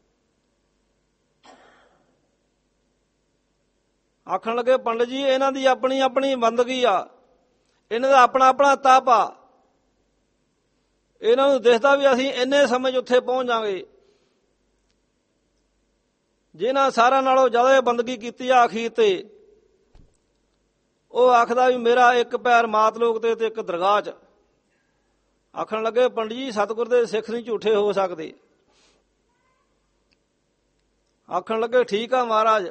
ਆਖਣ ਲੱਗੇ ਪੰਡਤ ਜੀ ਇਹਨਾਂ ਦੀ ਆਪਣੀ ਆਪਣੀ ਬੰਦਗੀ ਆ, ਇਹਨਾਂ ਦਾ ਆਪਣਾ ਆਪਣਾ ਤਪ ਆ। ਇਹਨਾਂ ਨੂੰ ਦਿਖਦਾ ਵੀ ਅਸੀਂ ਇੰਨੇ ਸਮੇਂ 'ਚ ਉੱਥੇ ਪਹੁੰਚ ਜਾਵਾਂਗੇ। ਜਿਨ੍ਹਾਂ ਸਾਰਿਆਂ ਨਾਲੋਂ ਜ਼ਿਆਦਾ ਬੰਦਗੀ ਕੀਤੀ ਆ ਅਖੀਰ ਤੇ, ਉਹ ਆਖਦਾ ਵੀ ਮੇਰਾ ਇੱਕ ਪੈਰ ਮਾਤਲੋਕ ਤੇ ਇੱਕ ਦਰਗਾਹ 'ਚ। ਆਖਣ ਲੱਗੇ ਪੰਡਤ ਜੀ ਸਤਿਗੁਰ ਦੇ ਸਿੱਖ ਨਹੀਂ ਝੂਠੇ ਹੋ ਸਕਦੇ। ਆਖਣ ਲੱਗੇ ਠੀਕ ਆ ਮਹਾਰਾਜ।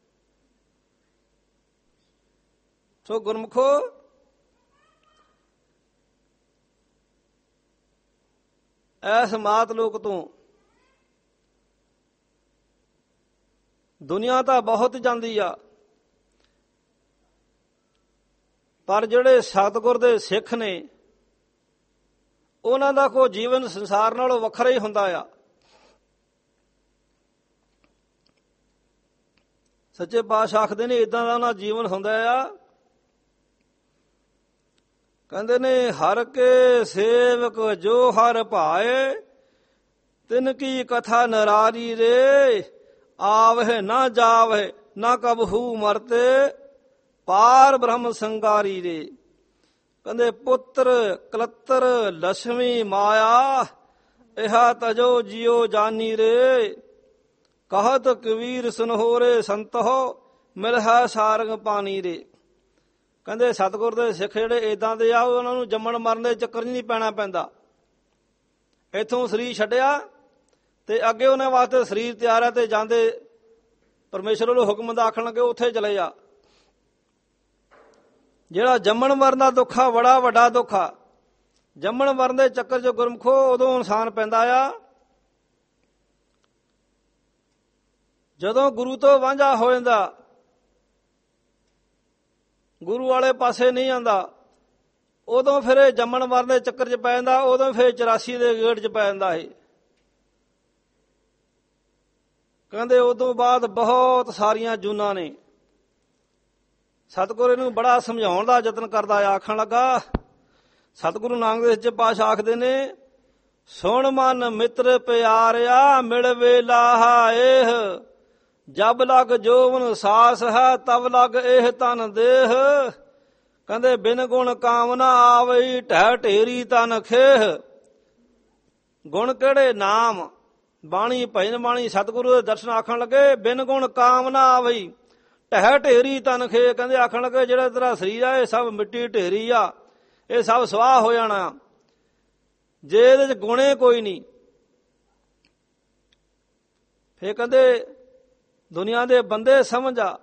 ਸੋ ਗੁਰਮੁਖੋ ਐਸ ਮਾਤਲੋਕ ਤੋਂ ਦੁਨੀਆ ਤਾਂ ਬਹੁਤ ਜਾਂਦੀ ਆ, ਪਰ ਜਿਹੜੇ ਸਤਿਗੁਰ ਦੇ ਸਿੱਖ ਨੇ ਉਹਨਾਂ ਦਾ ਕੋਈ ਜੀਵਨ ਸੰਸਾਰ ਨਾਲੋਂ ਵੱਖਰਾ ਹੀ ਹੁੰਦਾ ਆ। ਸੱਚੇ ਪਾਤਸ਼ਾਹ ਆਖਦੇ ਨੇ ਇਦਾਂ ਦਾ ਉਹਨਾਂ ਜੀਵਨ ਹੁੰਦਾ ਆ। ਕਹਿੰਦੇ ਨੇ ਹਰ ਕੇ ਸੇਵਕ ਜੋ ਹਰ ਭਾਏ, ਤਿਨ ਕੀ ਕਥਾ ਨਰਾਰੀ ਰੇ, ਆਵਹਿ ਨਾ ਜਾਵਹਿ ਨਾ ਕਬਹੂ ਮਰਤੇ, ਪਾਰ ਬ੍ਰਹਮ ਸੰਗਾਰੀ ਰੇ। ਕਹਿੰਦੇ ਪੁੱਤਰ ਕਲੱਤਰ ਲక్ష్ਮੀ ਮਾਇਆ, ਇਹਾ ਤਜੋ ਜਿਉ ਜਾਨੀ ਰੇ, ਕਹਤ ਕਬੀਰ ਸੁਨਹੋਰੇ ਸੰਤੋ, ਮਿਲਹਾ ਸਾਰੰਗ ਪਾਣੀ ਰੇ। ਕਹਿੰਦੇ ਸਤਿਗੁਰ ਦੇ ਸਿੱਖ ਜਿਹੜੇ ਇਦਾਂ ਦੇ ਆ ਉਹਨਾਂ ਨੂੰ ਜੰਮਣ ਮਰਨ ਦੇ ਚੱਕਰ 'ਚ ਨਹੀਂ ਪੈਣਾ ਪੈਂਦਾ। ਇੱਥੋਂ ਸਰੀਰ ਛੱਡਿਆ ਤੇ ਅੱਗੇ ਉਹਨਾਂ ਵਾਸਤੇ ਸਰੀਰ ਤਿਆਰ ਹੈ ਤੇ ਜਾਂਦੇ ਪਰਮੇਸ਼ਰ ਵੱਲੋਂ ਹੁਕਮ ਦਾ ਆਖਣ ਲੱਗੇ ਉੱਥੇ ਚਲੇ ਜਾ। ਜਿਹੜਾ ਜੰਮਣ ਮਰਨ ਦਾ ਦੁੱਖ ਆ ਬੜਾ ਵੱਡਾ ਦੁੱਖ ਆ। ਜੰਮਣ ਮਰਨ ਦੇ ਚੱਕਰ 'ਚ ਗੁਰਮੁਖੋ ਉਦੋਂ ਇਨਸਾਨ ਪੈਂਦਾ ਆ ਜਦੋਂ ਗੁਰੂ ਤੋਂ ਵਾਂਝਾ ਹੋ ਜਾਂਦਾ, ਗੁਰੂ ਵਾਲੇ ਪਾਸੇ ਨਹੀਂ ਆਉਂਦਾ, ਉਦੋਂ ਫਿਰ ਇਹ ਜੰਮਣ ਮਰਨ ਦੇ ਚੱਕਰ 'ਚ ਪੈ ਜਾਂਦਾ। ਉਦੋਂ ਫਿਰ ਚੁਰਾਸੀ ਦੇ ਗੇੜ 'ਚ ਪੈ ਜਾਂਦਾ ਇਹ। ਕਹਿੰਦੇ ਉਦੋਂ ਬਾਅਦ ਬਹੁਤ ਸਾਰੀਆਂ ਜੂਨਾਂ ਨੇ। ਸਤਿਗੁਰੂ ਇਹਨੂੰ ਬੜਾ ਸਮਝਾਉਣ ਦਾ ਯਤਨ ਕਰਦਾ ਆ। ਆਖਣ ਲੱਗਾ ਸਤਿਗੁਰੂ ਨਾਨਕ ਦੇਵ ਜੀ ਪਾਤਸ਼ਾਹ ਆਖਦੇ ਨੇ, ਸੁਣ ਮਨ ਮਿੱਤਰ ਪਿਆਰਿਆ ਮਿਲ ਵੇਲਾ ਇਹ, ਜਬ ਲਗ ਜੋਵਨ ਸਾਸ ਹੈ ਤਬ ਲਗ ਇਹ ਤਨ ਦੇਹ। ਕਹਿੰਦੇ ਬਿਨ ਗੁਣ ਕਾਮਨਾ ਆਵਈ ਢਹਿ ਢੇਰੀ ਤਨ ਖੇਹ। ਗੁਣ ਕਿਹੜੇ? ਨਾਮ ਬਾਣੀ ਭਜਨ ਬਾਣੀ ਸਤਿਗੁਰੂ ਦੇ ਦਰਸ਼ਨ। ਆਖਣ ਲੱਗੇ ਬਿਨ ਗੁਣ ਕਾਮਨਾ ਆਵਈ ਢਹਿ ਢੇਰੀ ਤਨ ਖੇ। ਕਹਿੰਦੇ ਆਖਣ ਲੱਗੇ ਜਿਹੜਾ ਤੇਰਾ ਸਰੀਰ ਆ ਇਹ ਸਭ ਮਿੱਟੀ ਢੇਰੀ ਆ, ਇਹ ਸਭ ਸਵਾਹ ਹੋ ਜਾਣਾ ਜੇ ਇਹਦੇ 'ਚ ਗੁਣੇ ਕੋਈ ਨਹੀਂ। ਫੇਰ ਕਹਿੰਦੇ ਦੁਨੀਆ ਦੇ ਬੰਦੇ ਸਮਝ ਆ।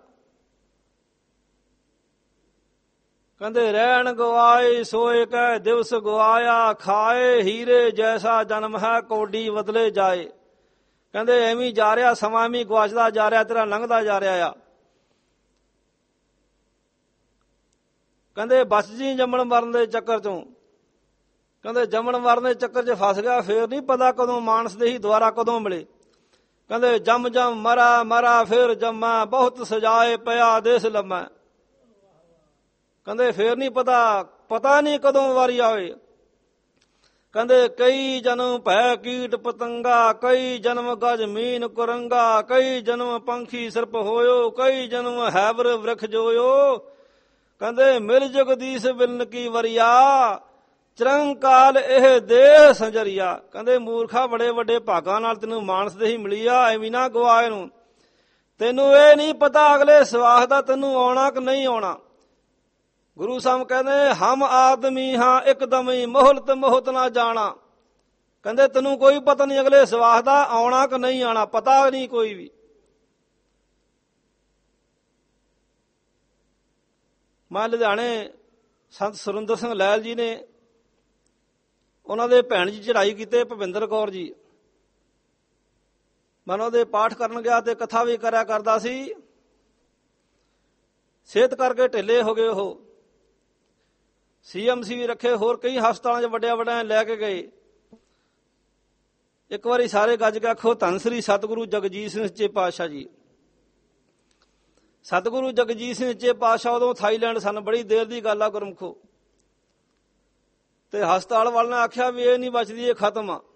ਕਹਿੰਦੇ ਰਹਿਣ ਗਵਾਏ ਸੋਏ ਕਹਿ ਦਿਵਸ ਗਵਾਇਆ, ਖਾਏ ਹੀਰੇ ਜੈਸਾ ਜਨਮ ਹੈ ਕੋਡੀ ਬਦਲੇ ਜਾਏ। ਕਹਿੰਦੇ ਐਵੇਂ ਜਾ ਰਿਹਾ ਸਮਾਂ, ਐਵੇਂ ਗਵਾਚਦਾ ਜਾ ਰਿਹਾ, ਤੇਰਾ ਲੰਘਦਾ ਜਾ ਰਿਹਾ ਆ। ਕਹਿੰਦੇ ਬਚ ਜੀ ਜੰਮਣ ਮਰਨ ਦੇ ਚੱਕਰ ਚੋਂ। ਕਹਿੰਦੇ ਜੰਮਣ ਮਰਨ ਦੇ ਚੱਕਰ 'ਚ ਫਸ ਗਿਆ, ਫੇਰ ਨਹੀਂ ਪਤਾ ਕਦੋਂ ਮਾਨਸ ਦੇਹੀ ਦੁਆਰਾ ਕਦੋਂ ਮਿਲੇ। ਕਹਿੰਦੇ ਜਮ ਜਮ ਮਰਾ ਮਰਾ ਫਿਰ ਜੰਮਾ, ਬਹੁਤ ਸਜਾਏ ਪਿਆ ਦੇਸ ਲੰਮਾ। ਕਹਿੰਦੇ ਫੇਰ ਨਹੀਂ ਪਤਾ, ਪਤਾ ਨਹੀਂ ਕਦੋਂ ਵਾਰੀ ਆਵੇ। ਕਹਿੰਦੇ ਕਈ ਜਨਮ ਭੈ ਕੀਟ ਪਤੰਗਾ, ਕਈ ਜਨਮ ਗਜ ਮੀਨ ਕੁਰੰਗਾ, ਕਈ ਜਨਮ ਪੰਖੀ ਸਰਪ ਹੋਇਓ, ਕਈ ਜਨਮ ਹੈਵਰ ਵ੍ਰਿਖ ਜੋਇਓ। ਕਹਿੰਦੇ ਮਿਲ ਜਗਦੀਸ਼ ਬਿਲਨ ਕੀ ਵਰਿਆ, ਚਰੰਕਾਲ ਇਹ ਦੇਹ ਸੰਜਰੀਆ। ਕਹਿੰਦੇ ਮੂਰਖਾ ਬੜੇ ਵੱਡੇ ਭਾਗਾਂ ਨਾਲ ਤੈਨੂੰ ਮਾਨਸ ਦੇਹੀ ਮਿਲੀ ਆ, ਐਵੇਂ ਨਾ ਗਵਾ ਇਹਨੂੰ। ਤੈਨੂੰ ਇਹ ਨਹੀਂ ਪਤਾ ਅਗਲੇ ਸਵਾਸ ਦਾ ਤੈਨੂੰ ਆਉਣਾ ਕਿ ਨਹੀਂ ਆਉਣਾ। ਗੁਰੂ ਸਾਹਿਬ ਕਹਿੰਦੇ ਹਮ ਆਦਮੀ ਹਾਂ ਇੱਕਦਮ ਹੀ, ਮੋਹਲਤ ਮੋਹਤ ਨਾ ਜਾਣਾ। ਕਹਿੰਦੇ ਤੈਨੂੰ ਕੋਈ ਪਤਾ ਨਹੀਂ ਅਗਲੇ ਸਵਾਸ ਦਾ ਆਉਣਾ ਕਿ ਨਹੀਂ ਆਉਣਾ, ਪਤਾ ਨਹੀਂ ਕੋਈ ਵੀ। ਮੈਂ ਲੁਧਿਆਣੇ ਸੰਤ ਸੁਰਿੰਦਰ ਸਿੰਘ ਲਹਿਲ ਜੀ ਨੇ ਉਹਨਾਂ ਦੇ ਭੈਣ ਜੀ ਚੜ੍ਹਾਈ ਕੀਤੇ ਭੁਪਿੰਦਰ ਕੌਰ ਜੀ। ਮੈਂ ਉਹਦੇ ਪਾਠ ਕਰਨ ਗਿਆ ਤੇ ਕਥਾ ਵੀ ਕਰਿਆ ਕਰਦਾ ਸੀ। ਸਿਹਤ ਕਰਕੇ ਢਿੱਲੇ ਹੋ ਗਏ। ਉਹ ਸੀ ਐਮ ਸੀ ਵੀ ਰੱਖੇ, ਹੋਰ ਕਈ ਹਸਪਤਾਲਾਂ 'ਚ ਵੱਡਿਆਂ ਵੱਡਿਆਂ ਲੈ ਕੇ ਗਏ। ਇੱਕ ਵਾਰੀ ਸਾਰੇ ਗੱਜ ਕੇ ਆਖੋ ਧੰਨ ਸ੍ਰੀ ਸਤਿਗੁਰੂ ਜਗਜੀਤ ਸਿੰਘ ਸੱਚੇ ਪਾਤਸ਼ਾਹ ਜੀ। ਸਤਿਗੁਰੂ ਜਗਜੀਤ ਸਿੰਘ ਸੱਚੇ ਪਾਤਸ਼ਾਹ ਉਦੋਂ ਥਾਈਲੈਂਡ ਸਨ। ਬੜੀ ਦੇਰ ਦੀ ਗੱਲ ਆ ਗੁਰਮੁਖੋ। ਤੇ ਹਸਪਤਾਲ ਵਾਲਿਆਂ ਨੇ ਆਖਿਆ ਵੀ ਇਹ ਨਹੀਂ ਬਚਦੀ, ਇਹ ਖਤਮ ਆ।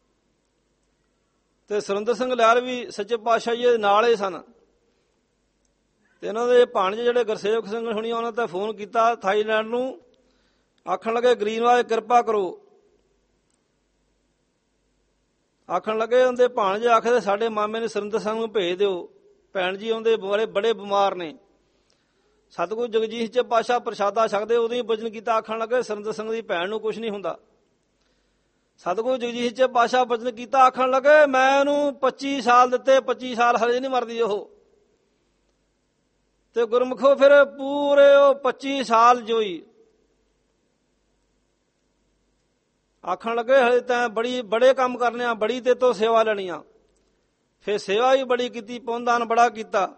ਤੇ ਸੁਰਿੰਦਰ ਸਿੰਘ ਲਹਿਲ ਵੀ ਸੱਚੇ ਪਾਤਸ਼ਾਹ ਜੀ ਦੇ ਨਾਲ ਹੀ ਸਨ। ਤੇ ਇਹਨਾਂ ਦੇ ਭਾਣਜੇ ਜਿਹੜੇ ਗੁਰਸੇਵਕ ਸਿੰਘ ਹੁਣੀ, ਉਹਨਾਂ ਤੇ ਫੋਨ ਕੀਤਾ ਥਾਈਲੈਂਡ ਨੂੰ, ਆਖਣ ਲੱਗੇ ਗਰੀਨਵਾਲ ਕਿਰਪਾ ਕਰੋ। ਆਖਣ ਲੱਗੇ ਉਹਦੇ ਭਾਣਜੇ ਆਖਦੇ ਸਾਡੇ ਮਾਮੇ ਨੇ ਸੁਰਿੰਦਰ ਸਿੰਘ ਨੂੰ ਭੇਜ ਦਿਓ, ਭੈਣ ਜੀ ਉਹਦੇ ਬੜੇ ਬੜੇ ਬਿਮਾਰ ਨੇ। ਸਤਿਗੁਰੂ ਜਗਜੀਤ ਸੱਚੇ ਪਾਤਸ਼ਾਹ ਪ੍ਰਸ਼ਾਦਾ ਛਕਦੇ ਉਦੋਂ ਹੀ ਵਚਨ ਕੀਤਾ। ਆਖਣ ਲੱਗੇ ਸੁਰਿੰਦਰ ਸਿੰਘ ਦੀ ਭੈਣ ਨੂੰ ਕੁਛ ਨਹੀਂ ਹੁੰਦਾ। ਸਤਿਗੁਰੂ ਜਗਜੀਤ ਸੱਚੇ ਪਾਤਸ਼ਾਹ ਵਚਨ ਕੀਤਾ। ਆਖਣ ਲੱਗੇ ਮੈਂ ਉਹਨੂੰ ਪੱਚੀ ਸਾਲ ਦਿੱਤੇ, ਪੱਚੀ ਸਾਲ ਹਜੇ ਨਹੀਂ ਮਰਦੀ ਉਹ। ਤੇ ਗੁਰਮੁਖੋ ਫਿਰ ਪੂਰੇ ਉਹ ਪੱਚੀ ਸਾਲ ਜੋਈ। ਆਖਣ ਲੱਗੇ ਹਜੇ ਤਾਂ ਬੜੀ ਬੜੇ ਕੰਮ ਕਰਨੇ ਆ, ਬੜੀ ਤੇ ਤੋਂ ਸੇਵਾ ਲੈਣੀ ਆ। ਫਿਰ ਸੇਵਾ ਵੀ ਬੜੀ ਕੀਤੀ, ਪੁੰਨਦਾਨ ਬੜਾ ਕੀਤਾ।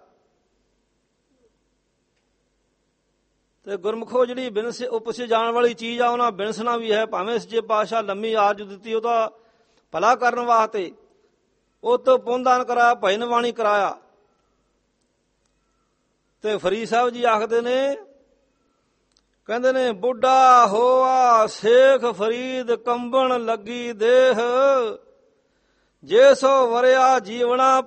ਤੇ ਗੁਰਮੁਖੋ ਜਿਹੜੀ ਬਿਨਸ ਉਪਸੇ ਜਾਣ ਵਾਲੀ ਚੀਜ਼ ਆ, ਉਹਨਾਂ ਬਿਨਸਣਾ ਵੀ ਹੈ। ਭਾਵੇਂ ਸੱਚੇ ਪਾਤਸ਼ਾਹ ਲੰਮੀ ਆਯੂ ਦਿੱਤੀ ਉਹਦਾ ਭਲਾ ਕਰਨ ਵਾਸਤੇ, ਉਹ ਤੋਂ ਪੁੰਨਦਾਨ ਕਰਾਇਆ, ਭਜਨ ਬਾਣੀ ਕਰਾਇਆ। ਤੇ ਫਰੀਦ ਸਾਹਿਬ ਜੀ ਆਖਦੇ ਨੇ, ਕਹਿੰਦੇ ਨੇ ਬੁੱਢਾ ਹੋਆ ਸ਼ੇਖ ਫਰੀਦ ਕੰਬਣ ਲੱਗੀ ਦੇਹ, ਜੇ ਸੋ ਵਰਿਆ ਜੀਵਣਾ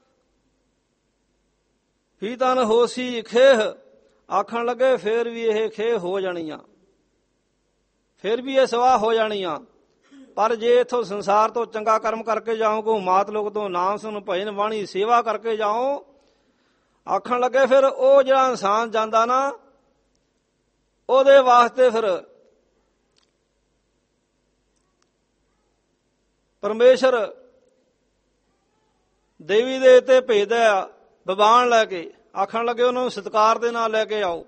ਹੀ ਤਨ ਹੋਸੀ ਖੇਹ। ਆਖਣ ਲੱਗੇ ਫੇਰ ਵੀ ਇਹ ਖੇਹ ਹੋ ਜਾਣੀਆਂ, ਫੇਰ ਵੀ ਇਹ ਸਵਾਹ ਹੋ ਜਾਣੀਆਂ। ਪਰ ਜੇ ਇਥੋਂ ਸੰਸਾਰ ਤੋਂ ਚੰਗਾ ਕਰਮ ਕਰਕੇ ਜਾਓਗੇ, ਮਾਤ ਲੋਕ ਤੋਂ ਨਾਮ ਸੁਣ ਭਜਨ ਬਾਣੀ ਸੇਵਾ ਕਰਕੇ ਜਾਓ, ਆਖਣ ਲੱਗੇ ਫਿਰ ਉਹ ਜਿਹੜਾ ਇਨਸਾਨ ਜਾਂਦਾ ਨਾ, ਉਹਦੇ ਵਾਸਤੇ ਫਿਰ ਪਰਮੇਸ਼ਰ ਦੇਵੀ ਦੇ ਤੇ ਭੇਜਦਾ ਆ ਬਵਾਨ ਲੈ ਕੇ। ਆਖਣ ਲੱਗੇ ਉਹਨੂੰ ਸਤਿਕਾਰ ਦੇ ਨਾਲ ਲੈ ਕੇ ਆਓ।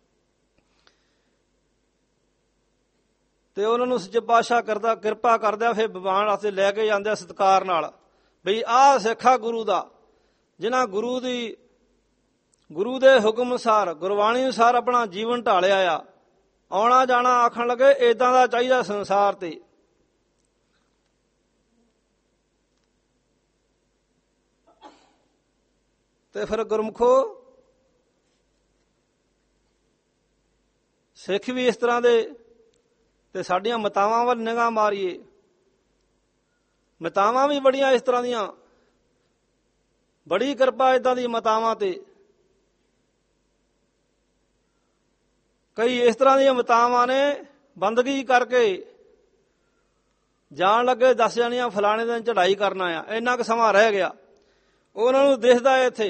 ਤੇ ਉਹਨਾਂ ਨੂੰ ਸੱਚੇ ਪਾਤਸ਼ਾਹ ਕਰਦਾ ਕਿਰਪਾ ਕਰਦਾ, ਫਿਰ ਬਵਾਨ ਵਾਸਤੇ ਲੈ ਕੇ ਜਾਂਦੇ ਆ ਸਤਿਕਾਰ ਨਾਲ। ਬਈ ਆਹ ਸਿੱਖਾ ਗੁਰੂ ਦਾ, ਜਿਨ੍ਹਾਂ ਗੁਰੂ ਦੀ ਗੁਰੂ ਦੇ ਹੁਕਮ ਅਨੁਸਾਰ ਗੁਰਬਾਣੀ ਅਨੁਸਾਰ ਆਪਣਾ ਜੀਵਨ ਢਾਲਿਆ ਆ। ਆਉਣਾ ਜਾਣਾ ਆਖਣ ਲੱਗੇ ਏਦਾਂ ਦਾ ਚਾਹੀਦਾ ਸੰਸਾਰ ਤੇ। ਤੇ ਫਿਰ ਗੁਰਮੁਖੋ ਸਿੱਖ ਵੀ ਇਸ ਤਰ੍ਹਾਂ ਦੇ, ਤੇ ਸਾਡੀਆਂ ਮਤਾਵਾਂ ਵੱਲ ਨਿਗਾਹ ਮਾਰੀਏ, ਮਤਾਵਾਂ ਵੀ ਬੜੀਆਂ ਇਸ ਤਰ੍ਹਾਂ ਦੀਆਂ, ਬੜੀ ਕਿਰਪਾ ਏਦਾਂ ਦੀ ਮਤਾਵਾਂ ਤੇ। ਕਈ ਇਸ ਤਰ੍ਹਾਂ ਦੀਆਂ ਮਤਾਵਾਂ ਨੇ ਬੰਦਗੀ ਕਰਕੇ ਜਾਣ ਲੱਗੇ ਦੱਸ ਜਾਣੀਆਂ ਫਲਾਣੇ ਦਿਨ ਚੜ੍ਹਾਈ ਕਰਨਾ ਆ, ਇੰਨਾ ਕੁ ਸਮਾਂ ਰਹਿ ਗਿਆ। ਉਹਨਾਂ ਨੂੰ ਦਿਖਦਾ ਇੱਥੇ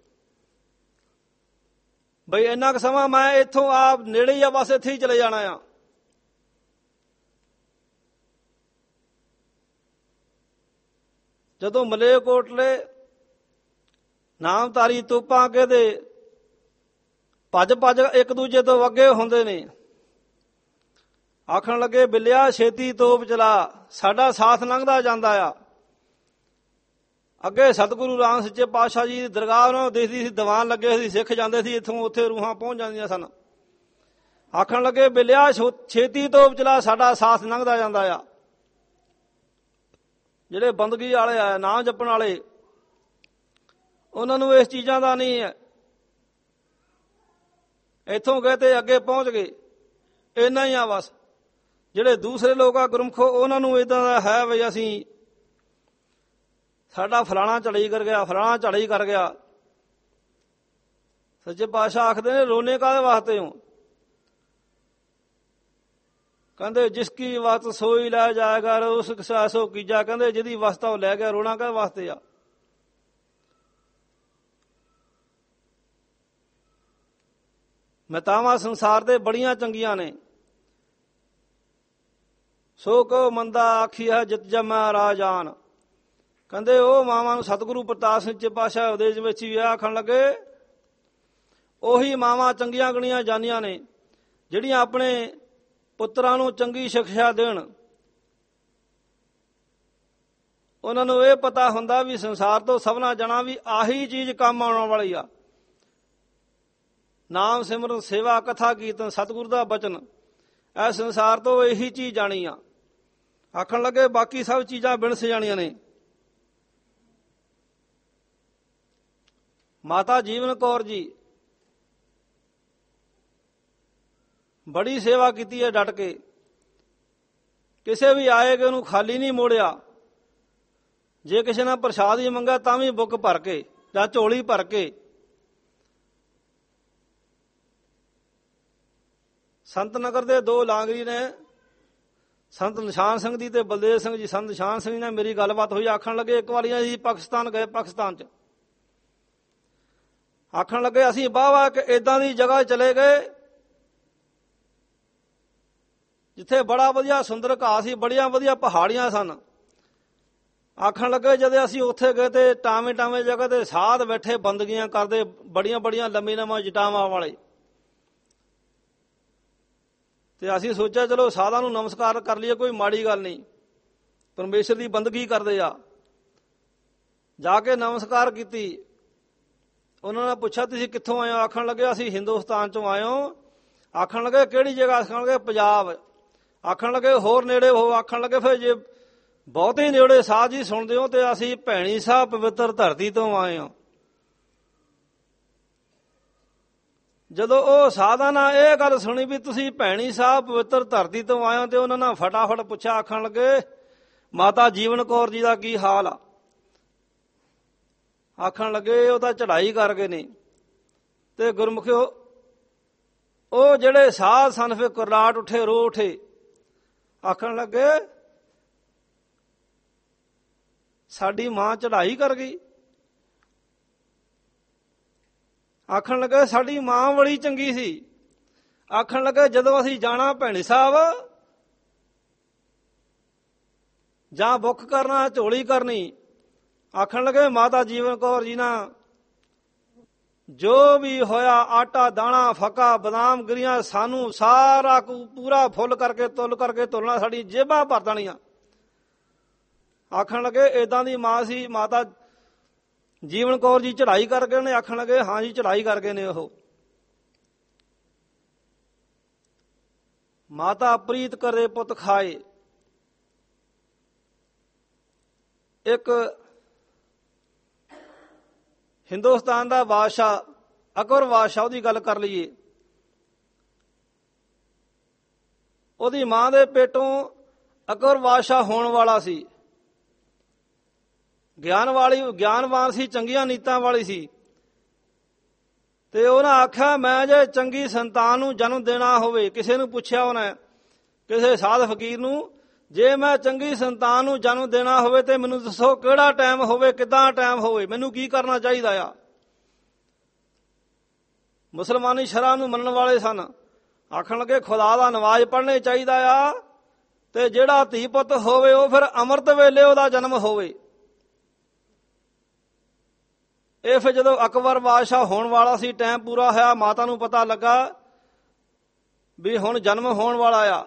ਬਈ ਇੰਨਾ ਕੁ ਸਮਾਂ ਮੈਂ ਇੱਥੋਂ ਆਪ ਨੇੜੇ ਹੀ ਆ, ਬਸ ਇੱਥੇ ਹੀ ਚਲੇ ਜਾਣਾ ਆ। ਜਦੋਂ ਮਲੇਰਕੋਟਲੇ ਨਾਮਧਾਰੀ ਤੋਪਾਂ ਅੱਗੇ ਦੇ ਭੱਜ ਭੱਜ ਇੱਕ ਦੂਜੇ ਤੋਂ ਅੱਗੇ ਹੁੰਦੇ ਨੇ, ਆਖਣ ਲੱਗੇ ਬਿੱਲਿਆ ਛੇਤੀ ਤੋਪ ਚਲਾ, ਸਾਡਾ ਸਾਥ ਲੰਘਦਾ ਜਾਂਦਾ ਆ। ਅੱਗੇ ਸਤਿਗੁਰੂ ਰਾਮ ਸੱਚੇ ਪਾਤਸ਼ਾਹ ਜੀ ਦੀ ਦਰਗਾਹ ਉਹਨਾਂ ਨੂੰ ਦੇਖਦੀ ਸੀ, ਦੀਵਾਨ ਲੱਗੇ ਸੀ, ਸਿੱਖ ਜਾਂਦੇ ਸੀ, ਇੱਥੋਂ ਉੱਥੇ ਰੂਹਾਂ ਪਹੁੰਚ ਜਾਂਦੀਆਂ ਸਨ। ਆਖਣ ਲੱਗੇ ਬਿੱਲਿਆ ਛੇਤੀ ਤੋਪ ਚਲਾ, ਸਾਡਾ ਸਾਥ ਲੰਘਦਾ ਜਾਂਦਾ ਆ। ਜਿਹੜੇ ਬੰਦਗੀ ਵਾਲੇ ਆ, ਨਾਮ ਜਪਣ ਵਾਲੇ, ਉਹਨਾਂ ਨੂੰ ਇਸ ਚੀਜ਼ਾਂ ਦਾ ਨਹੀਂ ਹੈ। ਇੱਥੋਂ ਗਏ ਤੇ ਅੱਗੇ ਪਹੁੰਚ ਗਏ, ਇੰਨਾ ਹੀ ਆ ਬਸ। ਜਿਹੜੇ ਦੂਸਰੇ ਲੋਕ ਆ ਗੁਰਮੁਖੋ, ਉਹਨਾਂ ਨੂੰ ਇੱਦਾਂ ਦਾ ਹੈ ਵੀ ਅਸੀਂ ਸਾਡਾ ਫਲਾਣਾ ਝੜਈ ਕਰ ਗਿਆ, ਫਲਾਣਾ ਝੜਈ ਕਰ ਗਿਆ। ਸੱਚੇ ਪਾਤਸ਼ਾਹ ਆਖਦੇ ਨੇ ਰੋਣੇ ਕਾਹਦੇ ਵਾਸਤੇ ਹੋ? ਕਹਿੰਦੇ ਜਿਸ ਕੀ ਵਸਤ ਸੋਈ ਲੈ ਜਾਏਗਾ ਉਸ ਸੋ ਕੀਜਾ। ਕਹਿੰਦੇ ਜਿਹਦੀ ਵਸਤਾ ਉਹ ਲੈ ਗਿਆ, ਰੋਣਾ ਕਾਹਦੇ ਵਾਸਤੇ ਆ? ਮਤਾਵਾਂ ਸੰਸਾਰ ਦੇ ਬੜੀਆਂ ਚੰਗੀਆਂ ਨੇ। ਸੋ ਕੋ ਮੰਦਾ ਆਖੀ ਹੈ ਜਿਤ ਜਮੈ ਰਾਜਾਨ। ਕਹਿੰਦੇ ਉਹ ਮਾਵਾਂ ਨੂੰ ਸਤਿਗੁਰੂ ਪ੍ਰਤਾਪ ਸਿੰਘ ਸੱਚੇ ਪਾਤਸ਼ਾਹ ਉਪਦੇਸ਼ ਵਿੱਚ ਵੀ ਆਖਣ ਲੱਗੇ, ਉਹੀ ਮਾਵਾਂ ਚੰਗੀਆਂ ਗਣੀਆਂ ਜਾਂਦੀਆਂ ਨੇ ਜਿਹੜੀਆਂ ਆਪਣੇ ਪੁੱਤਰਾਂ ਨੂੰ ਚੰਗੀ ਸਿੱਖਿਆ ਦੇਣ। ਉਹਨਾਂ ਨੂੰ ਇਹ ਪਤਾ ਹੁੰਦਾ ਵੀ ਸੰਸਾਰ ਤੋਂ ਸਭਨਾ ਜਾਣਾ ਵੀ ਆਹੀ ਚੀਜ਼ ਕੰਮ ਆਉਣ ਵਾਲੀ ਆ। ਨਾਮ ਸਿਮਰਨ, ਸੇਵਾ, ਕਥਾ, ਕੀਰਤਨ, ਸਤਿਗੁਰੂ ਦਾ ਬਚਨ, ਇਹ ਸੰਸਾਰ ਤੋਂ ਇਹੀ ਚੀਜ਼ ਜਾਣੀ ਆ। ਆਖਣ ਲੱਗੇ ਬਾਕੀ ਸਭ ਚੀਜ਼ਾਂ ਬਿਨਸ ਜਾਣੀਆਂ ਨੇ। ਮਾਤਾ ਜੀਵਨ ਕੌਰ ਜੀ ਬੜੀ ਸੇਵਾ ਕੀਤੀ ਹੈ ਡਟ ਕੇ। ਕਿਸੇ ਵੀ ਆਏਗੇ ਉਹਨੂੰ ਖਾਲੀ ਨਹੀਂ ਮੋੜਿਆ। ਜੇ ਕਿਸੇ ਨੇ ਪ੍ਰਸ਼ਾਦ ਹੀ ਮੰਗਾ ਤਾਂ ਵੀ ਬੁੱਕ ਭਰ ਕੇ ਜਾਂ ਝੋਲੀ ਭਰ ਕੇ। ਸੰਤ ਨਗਰ ਦੇ ਦੋ ਲਾਂਗਰੀ ਨੇ, ਸੰਤ ਨਿਸ਼ਾਨ ਸਿੰਘ ਦੀ ਤੇ ਬਲਦੇਵ ਸਿੰਘ ਜੀ। ਸੰਤ ਨਿਸ਼ਾਨ ਸਿੰਘ ਨਾਲ ਮੇਰੀ ਗੱਲਬਾਤ ਹੋਈ। ਆਖਣ ਲੱਗੇ ਇੱਕ ਵਾਰੀਆਂ ਜੀ ਪਾਕਿਸਤਾਨ ਗਏ, ਪਾਕਿਸਤਾਨ 'ਚ ਆਖਣ ਲੱਗੇ ਅਸੀਂ ਵਾਹਵਾ ਇੱਕ ਏਦਾਂ ਦੀ ਜਗ੍ਹਾ ਚਲੇ ਗਏ ਜਿੱਥੇ ਬੜਾ ਵਧੀਆ ਸੁੰਦਰ ਘਾਹ ਸੀ, ਬੜੀਆਂ ਵਧੀਆ ਪਹਾੜੀਆਂ ਸਨ। ਆਖਣ ਲੱਗੇ ਜਦੋਂ ਅਸੀਂ ਉੱਥੇ ਗਏ ਤੇ ਟਾਵੇਂ ਟਾਵੇਂ ਜਗ੍ਹਾ ਤੇ ਸਾਧ ਬੈਠੇ ਬੰਦਗੀਆਂ ਕਰਦੇ, ਬੜੀਆਂ ਬੜੀਆਂ ਲੰਮੀ ਲੰਮਾ ਜਟਾਵਾਂ ਵਾਲੇ। ਤੇ ਅਸੀਂ ਸੋਚਿਆ ਚਲੋ ਸਾਧਾਂ ਨੂੰ ਨਮਸਕਾਰ ਕਰ ਲਈਏ, ਕੋਈ ਮਾੜੀ ਗੱਲ ਨਹੀਂ, ਪਰਮੇਸ਼ਰ ਦੀ ਬੰਦਗੀ ਕਰਦੇ ਆ। ਜਾ ਕੇ ਨਮਸਕਾਰ ਕੀਤੀ। ਉਹਨਾਂ ਨੇ ਪੁੱਛਿਆ ਤੁਸੀਂ ਕਿੱਥੋਂ ਆਏ ਹੋ? ਆਖਣ ਲੱਗੇ ਅਸੀਂ ਹਿੰਦੁਸਤਾਨ ਚੋਂ ਆਏ ਹੋ। ਆਖਣ ਲੱਗੇ ਕਿਹੜੀ ਜਗ੍ਹਾ? ਆਖਣ ਲੱਗੇ ਪੰਜਾਬ। ਆਖਣ ਲੱਗੇ ਹੋਰ ਨੇੜੇ ਹੋ? ਆਖਣ ਲੱਗੇ ਫਿਰ ਜੇ ਬਹੁਤੇ ਨੇੜੇ ਸਾਧ ਜੀ ਸੁਣਦੇ ਹੋ ਤੇ ਅਸੀਂ ਭੈਣੀ ਸਾਹਿਬ ਪਵਿੱਤਰ ਧਰਤੀ ਤੋਂ ਆਏ ਹਾਂ। ਜਦੋਂ ਉਹ ਸਾਧਾਂ ਨਾਲ ਇਹ ਗੱਲ ਸੁਣੀ ਵੀ ਤੁਸੀਂ ਭੈਣੀ ਸਾਹਿਬ ਪਵਿੱਤਰ ਧਰਤੀ ਤੋਂ ਆਏ ਹੋ, ਤੇ ਉਹਨਾਂ ਨੇ ਫਟਾਫਟ ਪੁੱਛਿਆ। ਆਖਣ ਲੱਗੇ ਮਾਤਾ ਜੀਵਨ ਕੌਰ ਜੀ ਦਾ ਕੀ ਹਾਲ ਆ? ਆਖਣ ਲੱਗੇ ਉਹ ਤਾਂ ਚੜ੍ਹਾਈ ਕਰ ਗਏ ਨੇ। ਤੇ ਗੁਰਮੁਖਿਓ ਉਹ ਜਿਹੜੇ ਸਾਧ ਸਨ ਫਿਰ ਕੁਰਲਾਟ ਉੱਠੇ, ਰੋ ਉੱਠੇ। ਆਖਣ ਲੱਗੇ ਸਾਡੀ ਮਾਂ ਚੜ੍ਹਾਈ ਕਰ ਗਈ। ਆਖਣ ਲੱਗੇ ਸਾਡੀ ਮਾਂ ਬੜੀ ਚੰਗੀ ਸੀ। ਆਖਣ ਲੱਗੇ ਜਦੋਂ ਅਸੀਂ ਜਾਣਾ ਭੈਣੀ ਸਾਹਿਬ ਜਾਂ ਬੁੱਕ ਕਰਨਾ, ਝੋਲੀ ਕਰਨੀ। ਆਖਣ ਲੱਗੇ ਮਾਤਾ ਜੀਵਨ ਕੌਰ ਜੀ ਨਾਲ ਜੋ ਵੀ ਹੋਇਆ, ਆਟਾ ਦਾਣਾ ਫੱਕਾ ਬਦਾਮ ਗਿਰੀਆਂ, ਸਾਨੂੰ ਸਾਰਾ ਪੂਰਾ ਫੁੱਲ ਕਰਕੇ ਤੁੱਲ ਕਰਕੇ ਤੁਲਣਾ, ਸਾਡੀ ਜੇਬਾਂ ਭਰ ਦੇਣੀਆਂ। ਆਖਣ ਲੱਗੇ ਏਦਾਂ ਦੀ ਮਾਂ ਸੀ ਮਾਤਾ ਜੀਵਨ ਕੌਰ ਜੀ, ਚੜ੍ਹਾਈ ਕਰ ਗਏ ਨੇ? ਆਖਣ ਲੱਗੇ ਹਾਂ ਜੀ ਚੜ੍ਹਾਈ ਕਰ ਗਏ ਨੇ। ਉਹ ਮਾਤਾ ਪ੍ਰੀਤ ਕਰੇ ਪੁੱਤ ਖਾਏ। ਇੱਕ ਹਿੰਦੁਸਤਾਨ ਦਾ ਬਾਦਸ਼ਾਹ ਅਕਬਰ ਬਾਦਸ਼ਾਹ, ਉਹਦੀ ਗੱਲ ਕਰ ਲਈਏ। ਉਹਦੀ ਮਾਂ ਦੇ ਪੇਟੋਂ ਅਕਬਰ ਬਾਦਸ਼ਾਹ ਹੋਣ ਵਾਲਾ ਸੀ। ਗਿਆਨ ਵਾਲੀ, ਗਿਆਨਵਾਨ ਸੀ, ਚੰਗੀਆਂ ਨੀਤਾਂ ਵਾਲੀ ਸੀ। ਤੇ ਉਹਨਾਂ ਆਖਿਆ ਮੈਂ ਜੇ ਚੰਗੀ ਸੰਤਾਨ ਨੂੰ ਜਨਮ ਦੇਣਾ ਹੋਵੇ, ਕਿਸੇ ਨੂੰ ਪੁੱਛਿਆ ਉਹਨੇ, ਕਿਸੇ ਸਾਧ ਫਕੀਰ ਨੂੰ, ਜੇ ਮੈਂ ਚੰਗੀ ਸੰਤਾਨ ਨੂੰ ਜਨਮ ਦੇਣਾ ਹੋਵੇ ਤੇ ਮੈਨੂੰ ਦੱਸੋ ਕਿਹੜਾ ਟਾਈਮ ਹੋਵੇ, ਕਿੱਦਾਂ ਟਾਈਮ ਹੋਵੇ, ਮੈਨੂੰ ਕੀ ਕਰਨਾ ਚਾਹੀਦਾ ਆ? ਮੁਸਲਮਾਨੀ ਸ਼ਰ੍ਹਾ ਨੂੰ ਮੰਨਣ ਵਾਲੇ ਸਨ। ਆਖਣ ਲੱਗੇ ਖੁਦਾ ਦਾ ਨਵਾਜ਼ ਪੜ੍ਹਨੇ ਚਾਹੀਦਾ ਆ, ਤੇ ਜਿਹੜਾ ਧੀ ਪੁੱਤ ਹੋਵੇ ਉਹ ਫਿਰ ਅੰਮ੍ਰਿਤ ਵੇਲੇ ਉਹਦਾ ਜਨਮ ਹੋਵੇ। ਇਹ ਫਿਰ ਜਦੋਂ ਅਕਬਰ ਬਾਦਸ਼ਾਹ ਹੋਣ ਵਾਲਾ ਸੀ, ਟਾਈਮ ਪੂਰਾ ਹੋਇਆ, ਮਾਤਾ ਨੂੰ ਪਤਾ ਲੱਗਾ ਵੀ ਹੁਣ ਜਨਮ ਹੋਣ ਵਾਲਾ ਆ।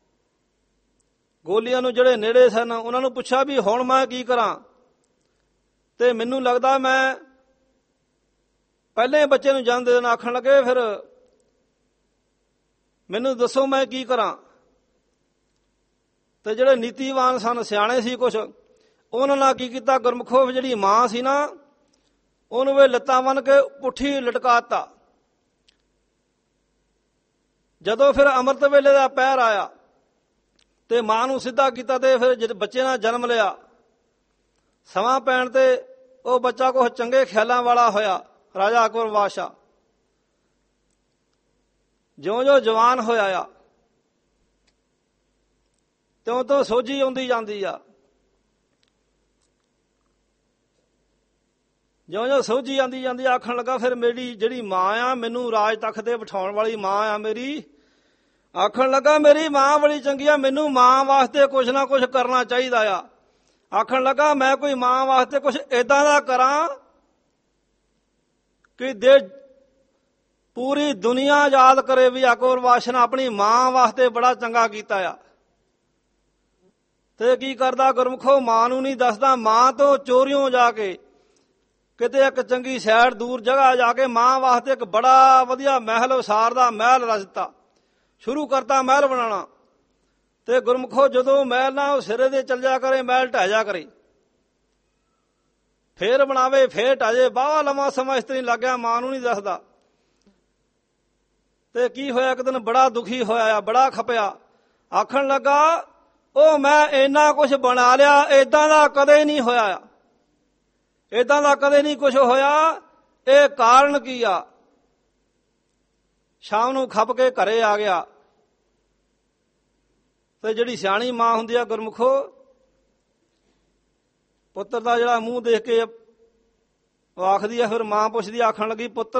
ਗੋਲੀਆਂ ਨੂੰ ਜਿਹੜੇ ਨੇੜੇ ਸਨ ਉਹਨਾਂ ਨੂੰ ਪੁੱਛਿਆ ਵੀ ਹੁਣ ਮੈਂ ਕੀ ਕਰਾਂ? ਤੇ ਮੈਨੂੰ ਲੱਗਦਾ ਮੈਂ ਪਹਿਲੇ ਬੱਚੇ ਨੂੰ ਜਨਮ ਦੇ ਦੇਣਾ। ਆਖਣ ਲੱਗੇ ਫਿਰ ਮੈਨੂੰ ਦੱਸੋ ਮੈਂ ਕੀ ਕਰਾਂ? ਤੇ ਜਿਹੜੇ ਨੀਤੀਵਾਨ ਸਨ, ਸਿਆਣੇ ਸੀ ਕੁਛ, ਉਹਨਾਂ ਨਾਲ ਕੀ ਕੀਤਾ, ਗੁਰਮੁਖੋ ਜਿਹੜੀ ਮਾਂ ਸੀ ਨਾ, ਉਹਨੂੰ ਵੇ ਲੱਤਾਂ ਬੰਨ ਕੇ ਪੁੱਠੀ ਲਟਕਾਤਾ। ਜਦੋਂ ਫਿਰ ਅੰਮ੍ਰਿਤ ਵੇਲੇ ਦਾ ਪਹਿਰ ਆਇਆ ਤੇ ਮਾਂ ਨੂੰ ਸਿੱਧਾ ਕੀਤਾ, ਤੇ ਫਿਰ ਜਦ ਬੱਚੇ ਨਾਲ ਜਨਮ ਲਿਆ, ਸਮਾਂ ਪੈਣ ਤੇ ਉਹ ਬੱਚਾ ਕੁਛ ਚੰਗੇ ਖਿਆਲਾਂ ਵਾਲਾ ਹੋਇਆ। ਰਾਜਾ ਅਕਬਰ ਬਾਦਸ਼ਾਹ ਜਿਉਂ ਜਿਉਂ ਜਵਾਨ ਹੋਇਆ ਆ, ਤਿਉਂ ਤੋਂ ਸੋਝੀ ਆਉਂਦੀ ਜਾਂਦੀ ਆ। ਜਿਉਂ ਜਿਉਂ ਸੋਝੀ ਆਉਂਦੀ ਜਾਂਦੀ, ਆਖਣ ਲੱਗਾ ਫਿਰ ਮੇਰੀ ਜਿਹੜੀ ਮਾਂ ਆ, ਮੈਨੂੰ ਰਾਜ ਤਖਤ ਤੇ ਬਿਠਾਉਣ ਵਾਲੀ ਮਾਂ ਆ ਮੇਰੀ, ਆਖਣ ਲੱਗਾ ਮੇਰੀ ਮਾਂ ਬੜੀ ਚੰਗੀ ਆ, ਮੈਨੂੰ ਮਾਂ ਵਾਸਤੇ ਕੁਛ ਨਾ ਕੁਛ ਕਰਨਾ ਚਾਹੀਦਾ ਆ। ਆਖਣ ਲੱਗਾ ਮੈਂ ਕੋਈ ਮਾਂ ਵਾਸਤੇ ਕੁਛ ਏਦਾਂ ਦਾ ਕਰਾਂ ਕਿ ਦੇ ਪੂਰੀ ਦੁਨੀਆ ਯਾਦ ਕਰੇ ਵੀ ਅਕਬਰ ਬਾਦਸ਼ਾਹ ਨੇ ਆਪਣੀ ਮਾਂ ਵਾਸਤੇ ਬੜਾ ਚੰਗਾ ਕੀਤਾ ਆ। ਤੇ ਕੀ ਕਰਦਾ ਗੁਰਮੁਖੋ, ਮਾਂ ਨੂੰ ਨਹੀਂ ਦੱਸਦਾ। ਮਾਂ ਤੋਂ ਚੋਰੀਓਂ ਜਾ ਕੇ ਕਿਤੇ ਇੱਕ ਚੰਗੀ ਸਾਈਡ ਦੂਰ ਜਗ੍ਹਾ ਜਾ ਕੇ ਮਾਂ ਵਾਸਤੇ ਇੱਕ ਬੜਾ ਵਧੀਆ ਮਹਿਲ ਉਸਾਰਦਾ, ਮਹਿਲ ਰਚਤਾ, ਸ਼ੁਰੂ ਕਰਤਾ ਮਹਿਲ ਬਣਾਉਣਾ। ਤੇ ਗੁਰਮੁਖੋ ਜਦੋਂ ਮਹਿਲ ਨਾ ਉਹ ਸਿਰੇ ਦੇ ਚੱਲ ਜਾ ਕਰੇ, ਮਹਿਲ ਢਹਿ ਜਾ ਕਰੇ, ਫੇਰ ਬਣਾਵੇ ਫੇਰ ਢਹਿ ਜੇ। ਬਾਹਲਾ ਲੰਮਾ ਸਮਾਂ ਇਸ ਤਰ੍ਹਾਂ ਲੱਗ ਗਿਆ, ਮਾਂ ਨੂੰ ਨਹੀਂ ਦੱਸਦਾ। ਤੇ ਕੀ ਹੋਇਆ, ਇੱਕ ਦਿਨ ਬੜਾ ਦੁਖੀ ਹੋਇਆ, ਬੜਾ ਖਪਿਆ, ਆਖਣ ਲੱਗਾ ਉਹ ਮੈਂ ਇੰਨਾ ਕੁਛ ਬਣਾ ਲਿਆ, ਏਦਾਂ ਦਾ ਕਦੇ ਨਹੀਂ ਹੋਇਆ, ਏਦਾਂ ਦਾ ਕਦੇ ਨਹੀਂ ਕੁਛ ਹੋਇਆ, ਇਹ ਕਾਰਨ ਕੀ ਆ। ਸ਼ਾਮ ਨੂੰ ਖੱਪ ਕੇ ਘਰੇ ਆ ਗਿਆ। ਤੇ ਜਿਹੜੀ ਸਿਆਣੀ ਮਾਂ ਹੁੰਦੀ ਆ ਗੁਰਮੁਖੋ, ਪੁੱਤਰ ਦਾ ਜਿਹੜਾ ਮੂੰਹ ਦੇਖ ਕੇ ਉਹ ਆਖਦੀ ਆ, ਫਿਰ ਮਾਂ ਪੁੱਛਦੀ, ਆਖਣ ਲੱਗੀ ਪੁੱਤਰ